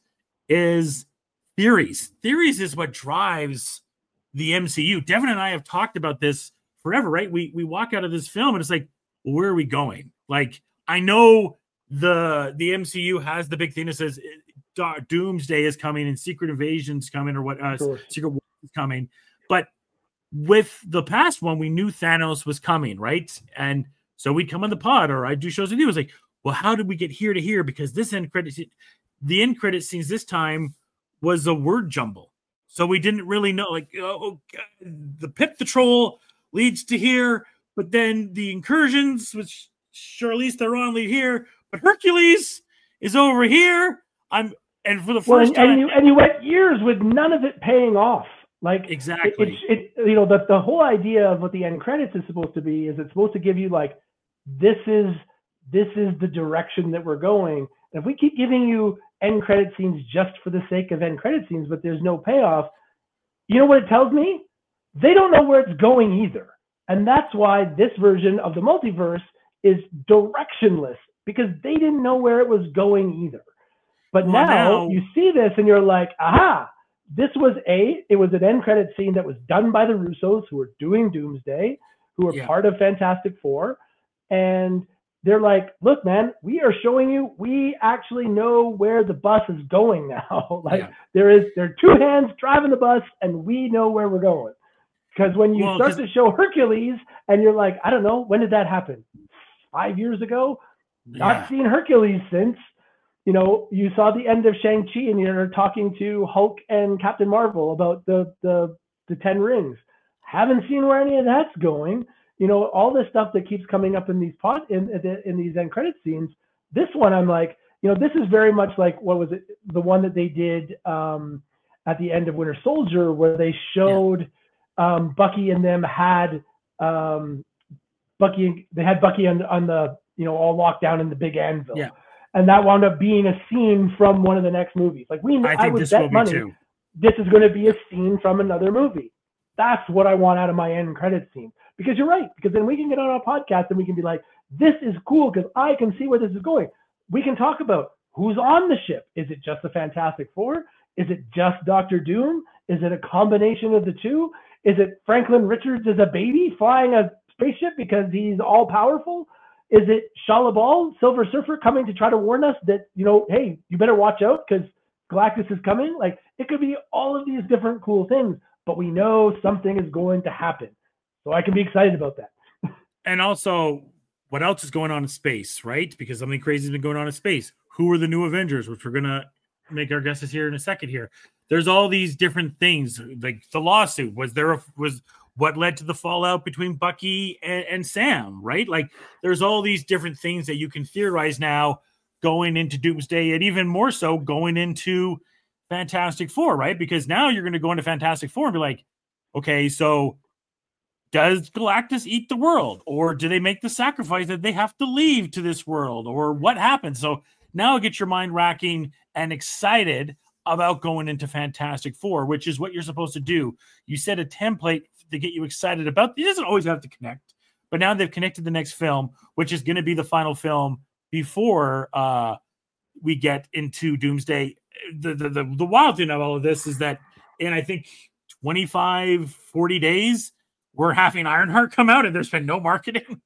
is theories. Theories is what drives the M C U. Devin and I have talked about this forever, right? We, we walk out of this film and it's like, well, where are we going? Like, I know the the M C U has the big thing that says Doomsday is coming and Secret Invasion's coming, or what uh, sure. Secret War is coming. But with the past one, we knew Thanos was coming, right? And so we'd come on the pod, or I'd do shows with you. It was like, well, how did we get here to here? Because this end credit, the end credit scenes this time was a word jumble. So we didn't really know, like, oh, God, the Pit Patrol leads to here, but then the incursions, which Charlize Theron lead here, but Hercules is over here. I'm and for the first well, and, time, and you and you went years with none of it paying off. Like exactly, it, it, you know, the the whole idea of what the end credits is supposed to be is it's supposed to give you like, this is this is the direction that we're going. And if we keep giving you end credit scenes just for the sake of end credit scenes, but there's no payoff, you know what it tells me? They don't know where it's going either, and that's why this version of the multiverse is directionless, because they didn't know where it was going either. But well, now, now you see this and you're like, aha, this was a, it was an end credit scene that was done by the Russos, who were doing Doomsday, who are yeah. part of Fantastic Four. And they're like, look, man, we are showing you, we actually know where the bus is going now. like yeah. there is, there are two hands driving the bus and we know where we're going. Because when you well, start to show Hercules and you're like, I don't know, when did that happen? Five years ago? Not yeah. seen Hercules since. You know, you saw the end of Shang-Chi and you're talking to Hulk and Captain Marvel about the, the, the Ten Rings. Haven't seen where any of that's going. You know, all this stuff that keeps coming up in these pod, in, in these end credit scenes. This one, I'm like, you know, this is very much like, what was it? The one that they did um, at the end of Winter Soldier, where they showed yeah. um, Bucky and them had um, Bucky, they had Bucky on, on the, you know, all locked down in the big anvil. Yeah. And that wound up being a scene from one of the next movies. Like we, I, I would bet money too. This is going to be a scene from another movie. That's what I want out of my end credit scene. Because you're right. Because then we can get on our podcast and we can be like, this is cool because I can see where this is going. We can talk about who's on the ship. Is it just the Fantastic Four? Is it just Doctor Doom? Is it a combination of the two? Is it Franklin Richards as a baby flying a spaceship because he's all powerful? Is it Shia LaBeouf, Silver Surfer, coming to try to warn us that, you know, hey, you better watch out because Galactus is coming? Like, it could be all of these different cool things, but we know something is going to happen. So I can be excited about that. And also, what else is going on in space, right? Because something crazy has been going on in space. Who are the new Avengers, which we're going to make our guesses here in a second here. There's all these different things, like the lawsuit. Was there a, was what led to the fallout between Bucky and, and Sam, right? Like, there's all these different things that you can theorize now going into Doomsday, and even more so going into Fantastic Four, right? Because now you're going to go into Fantastic Four and be like, okay, so does Galactus eat the world, or do they make the sacrifice that they have to leave to this world, or what happens? So now get your mind racking and excited about going into Fantastic Four, which is what you're supposed to do. You set a template to get you excited about. It doesn't always have to connect, but now they've connected the next film, which is going to be the final film before uh, we get into Doomsday. The, the, the, the wild thing of all of this is that in, I think, twenty-five, forty days, we're having Ironheart come out and there's been no marketing.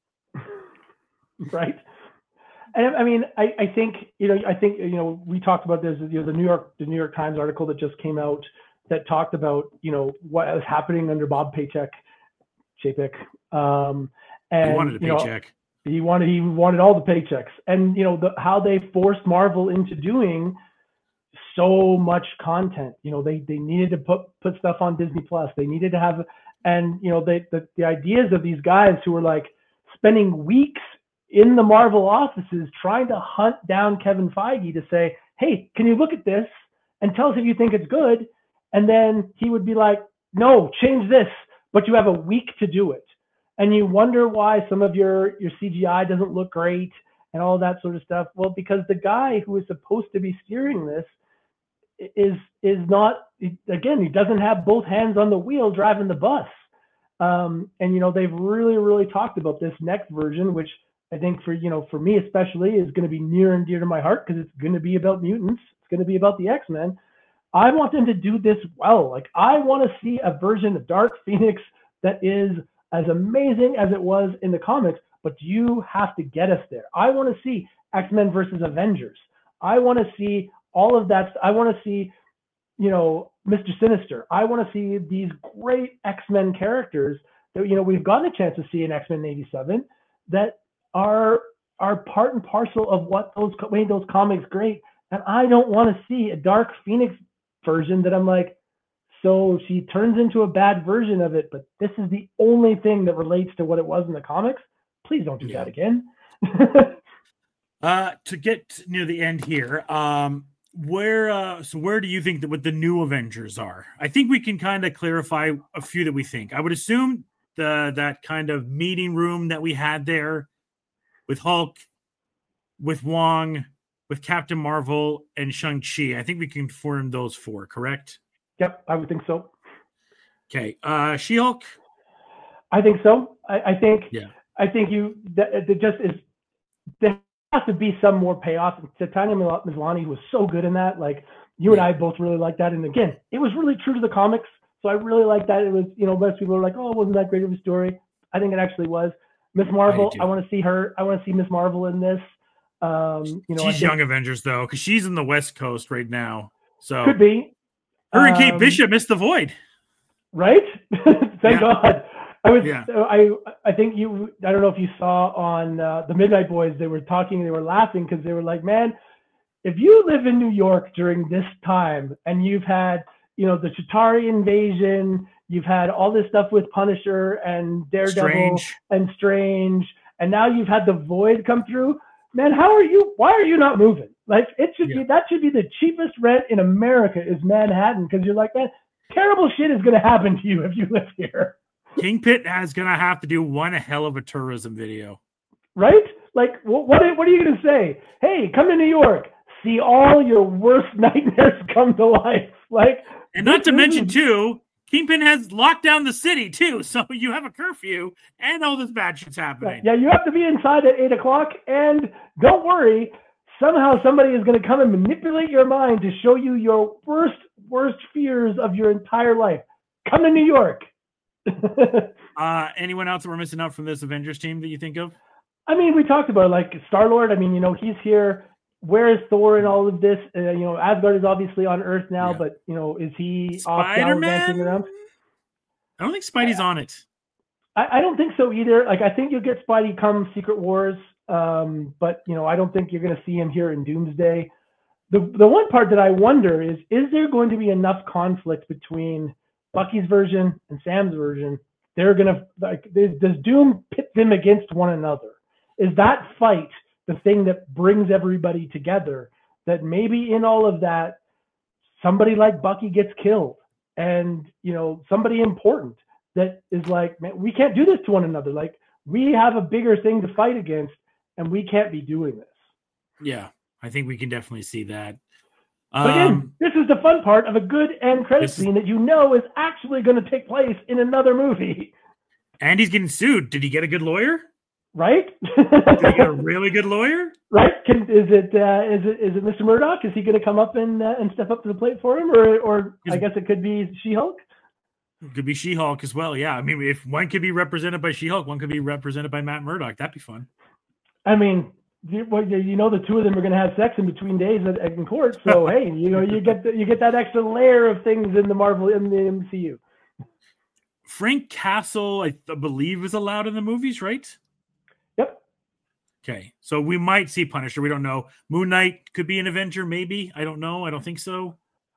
Right. And I mean, I, I think, you know, I think, you know, we talked about this, you know, the New York, the New York Times article that just came out that talked about, you know, what was happening under Bob Paycheck, Chapek. Um, and he wanted a paycheck. You know, he wanted, he wanted all the paychecks, and, you know, the, how they forced Marvel into doing so much content. You know, they, they needed to put, put stuff on Disney Plus. They needed to have, and, you know, they, the, the ideas of these guys who were like spending weeks in the Marvel offices trying to hunt down Kevin Feige to say, hey, can you look at this and tell us if you think it's good? And then he would be like, no, change this, but you have a week to do it. And you wonder why some of your, your C G I doesn't look great and all that sort of stuff. Well, because the guy who is supposed to be steering this is, is not, again, he doesn't have both hands on the wheel driving the bus. Um, and, you know, they've really, really talked about this next version, which I think for, you know, for me especially is going to be near and dear to my heart because it's going to be about mutants. It's going to be about the X-Men. I want them to do this well. Like, I want to see a version of Dark Phoenix that is as amazing as it was in the comics, but you have to get us there. I want to see X-Men versus Avengers. I want to see all of that. I want to see, you know, Mister Sinister. I want to see these great X-Men characters that, you know, we've gotten a chance to see in X-Men eighty-seven that are are part and parcel of what those made those comics great. And I don't want to see a Dark Phoenix version that I'm like, so she turns into a bad version of it, but this is the only thing that relates to what it was in the comics. Please don't do yeah. that again. uh, to get near the end here, um, where uh, so where do you think that what the new Avengers are? I think we can kind of clarify a few that we think. I would assume the that kind of meeting room that we had there with Hulk, with Wong, with Captain Marvel, and Shang-Chi. I think we can form those four, correct? Yep, I would think so. Okay. Uh, She-Hulk? I think so. I, I think yeah. I think you that, that just is there has to be some more payoff. Tatiana Maslany was so good in that. Like, you yeah. and I both really like that. And again, it was really true to the comics. So I really like that. It was, you know, most people are like, oh, wasn't that great of a story? I think it actually was. Miss Marvel, I, I want to see her. I want to see Miss Marvel in this. Um, you know, she's think, Young Avengers though, because she's in the West Coast right now. So could be. Her and Kate um, Bishop missed the void, right? Thank yeah. God. I was. Yeah. I. I think you. I don't know if you saw on uh, the Midnight Boys. They were talking. They were laughing because they were like, "Man, if you live in New York during this time and you've had, you know, the Chitauri invasion, you've had all this stuff with Punisher and Daredevil Strange. and Strange, and now you've had the Void come through. Man, how are you? Why are you not moving? Like, it should yeah. be that should be the cheapest rent in America is Manhattan, because you're like, man, terrible shit is going to happen to you if you live here. Kingpin is going to have to do one hell of a tourism video, right? Like, what what are, what are you going to say? Hey, come to New York, see all your worst nightmares come to life. Like, and not to mention too, Kingpin has locked down the city too, so you have a curfew and all this bad shit's happening. Yeah, you have to be inside at eight o'clock, and don't worry, somehow somebody is going to come and manipulate your mind to show you your worst, worst fears of your entire life. Come to New York. uh, anyone else that we're missing out from this Avengers team that you think of? I mean, we talked about like Star-Lord. I mean, you know, he's here. Where is Thor in all of this? Uh, you know, Asgard is obviously on Earth now, yeah. but you know, is he Spider-Man? off around? I don't think Spidey's I, on it. I, I don't think so either. Like, I think you'll get Spidey come Secret Wars, um, but you know, I don't think you're going to see him here in Doomsday. The the one part that I wonder is, is there going to be enough conflict between Bucky's version and Sam's version? They're going to like, does Doom pit them against one another? Is that fight the thing that brings everybody together, that maybe in all of that, somebody like Bucky gets killed and, you know, somebody important that is like, man, we can't do this to one another. Like, we have a bigger thing to fight against and we can't be doing this. Yeah, I think we can definitely see that. But um, again, this is the fun part of a good end credit scene that you know is actually going to take place in another movie. And he's getting sued. Did he get a good lawyer? Right? Did he get a really good lawyer? Right? Can, is it uh, is it is it Mister Murdoch? Is he going to come up and uh, and step up to the plate for him, or or I guess it could be She-Hulk? It could be She-Hulk as well. Yeah, I mean, if one could be represented by She-Hulk, one could be represented by Matt Murdock. That'd be fun. I mean, you, well, you know, the two of them are going to have sex in between days at, in court. So hey, you know, you get the, you get that extra layer of things in the Marvel in the M C U. Frank Castle, I th- believe, is allowed in the movies, right? Yep. Okay, so we might see Punisher. We don't know. Moon Knight could be an Avenger, maybe. I don't know. I don't think so.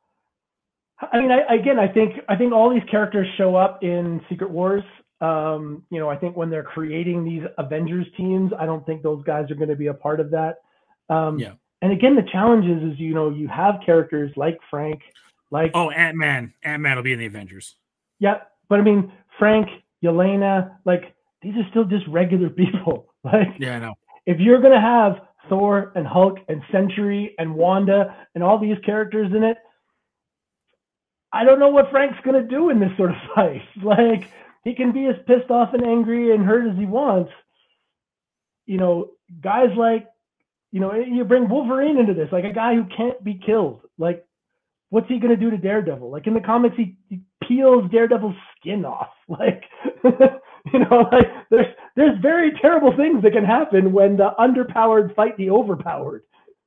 I mean, I, again, I think I think all these characters show up in Secret Wars. Um, you know, I think when they're creating these Avengers teams, I don't think those guys are going to be a part of that. Um, yeah. And again, the challenge is, is, you know, you have characters like Frank, like oh, Ant-Man. Ant-Man will be in the Avengers. Yeah. But I mean, Frank, Yelena, like, these are still just regular people. Like, yeah, I know. If you're going to have Thor and Hulk and Sentry and Wanda and all these characters in it, I don't know what Frank's going to do in this sort of fight. Like, he can be as pissed off and angry and hurt as he wants. You know, guys like, you know, you bring Wolverine into this, like a guy who can't be killed. Like, what's he going to do to Daredevil? Like, in the comics, he, he peels Daredevil's skin off. Like, you know, like there's there's very terrible things that can happen when the underpowered fight the overpowered.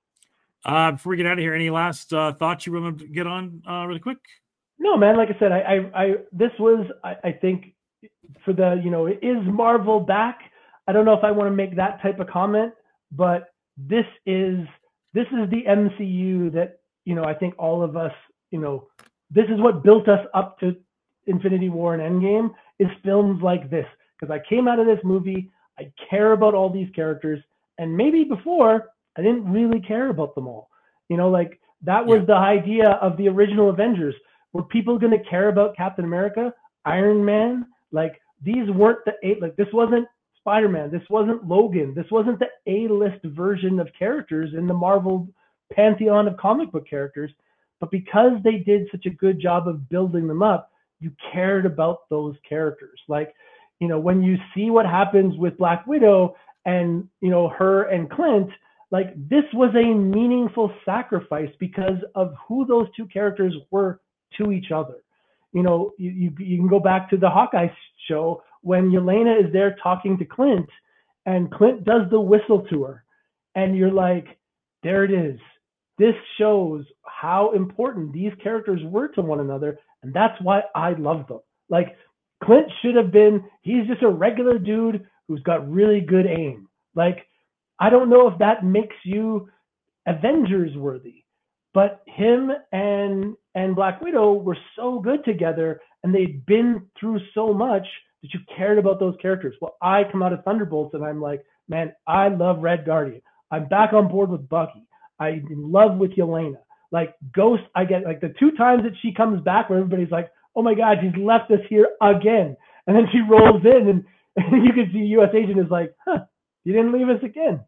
Uh, before we get out of here, any last uh, thoughts you want to get on uh, really quick? No, man. Like I said, I, I, I this was, I, I think, for the, you know, is Marvel back? I don't know if I want to make that type of comment, but this is this is the M C U that, you know, I think all of us, you know, this is what built us up to Infinity War and Endgame, is films like this. Because I came out of this movie, I care about all these characters, and maybe before I didn't really care about them all. You know, like that was yeah. the idea of the original Avengers. Were people going to care about Captain America, Iron Man? Like, these weren't the eight, like this wasn't Spider-Man, this wasn't Logan, this wasn't the A-list version of characters in the Marvel pantheon of comic book characters. But because they did such a good job of building them up, you cared about those characters. Like, you know, when you see what happens with Black Widow and, you know, her and Clint, like, this was a meaningful sacrifice because of who those two characters were to each other. You know, you, you, you can go back to the Hawkeye show when Yelena is there talking to Clint and Clint does the whistle to her. And you're like, there it is. This shows how important these characters were to one another. And that's why I love them. Like, Clint should have been, he's just a regular dude who's got really good aim. Like, I don't know if that makes you Avengers worthy, but him and and Black Widow were so good together and they'd been through so much that you cared about those characters. Well, I come out of Thunderbolts and I'm like, man, I love Red Guardian. I'm back on board with Bucky. I'm in love with Yelena. Like, Ghost, I get, like, the two times that she comes back where everybody's like, oh my God, she's left us here again. And then she rolls in and, and you can see U S Agent is like, huh, you didn't leave us again.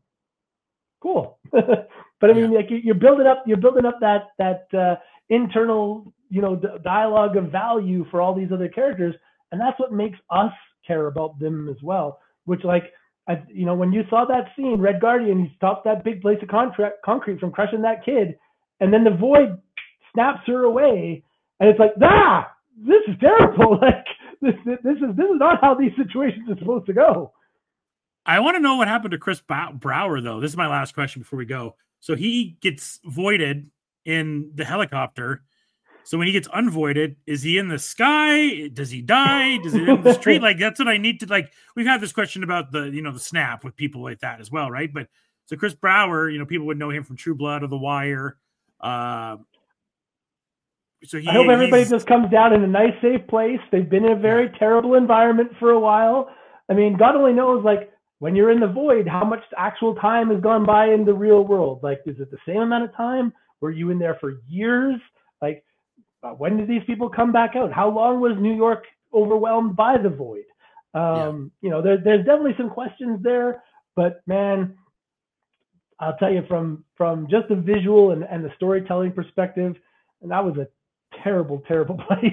Cool. But I mean, yeah. like, you're building up, you're building up that, that uh, internal, you know, d- dialogue of value for all these other characters. And that's what makes us care about them as well, which, like, I, you know, when you saw that scene, Red Guardian, he stopped that big place of contract, concrete from crushing that kid. And then the Void snaps her away. And it's like, ah, this is terrible. Like, this, this is this is not how these situations are supposed to go. I want to know what happened to Chris Brower, though. This is my last question before we go. So he gets voided in the helicopter. So when he gets unvoided, is he in the sky? Does he die? Does he in the street? Like, that's what I need to, like, we've had this question about the, you know, the snap with people like that as well, right? But so Chris Brower, you know, people would know him from True Blood or The Wire. Uh, so he, I hope everybody just comes down in a nice, safe place. They've been in a very yeah. terrible environment for a while. I mean, God only knows, like, when you're in the void, how much actual time has gone by in the real world? Like, is it the same amount of time? Were you in there for years? Like, uh, when did these people come back out? How long was New York overwhelmed by the void? Um, yeah. You know, there, there's definitely some questions there, but man, I'll tell you from, from just the visual and, and the storytelling perspective, and that was a terrible, terrible place.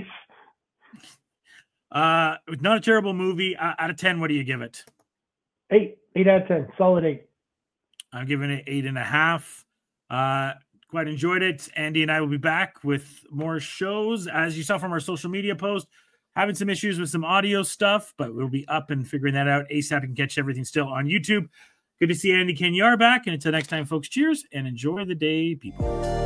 Uh, it was not a terrible movie. Uh, out of ten, what do you give it? Eight, eight out of ten, solid eight. I'm giving it eight and a half. Uh, quite enjoyed it. Andy and I will be back with more shows. As you saw from our social media post, having some issues with some audio stuff, but we'll be up and figuring that out ASAP and catch everything still on YouTube. Good to see Andy Kenyar back. And until next time, folks, cheers and enjoy the day, people.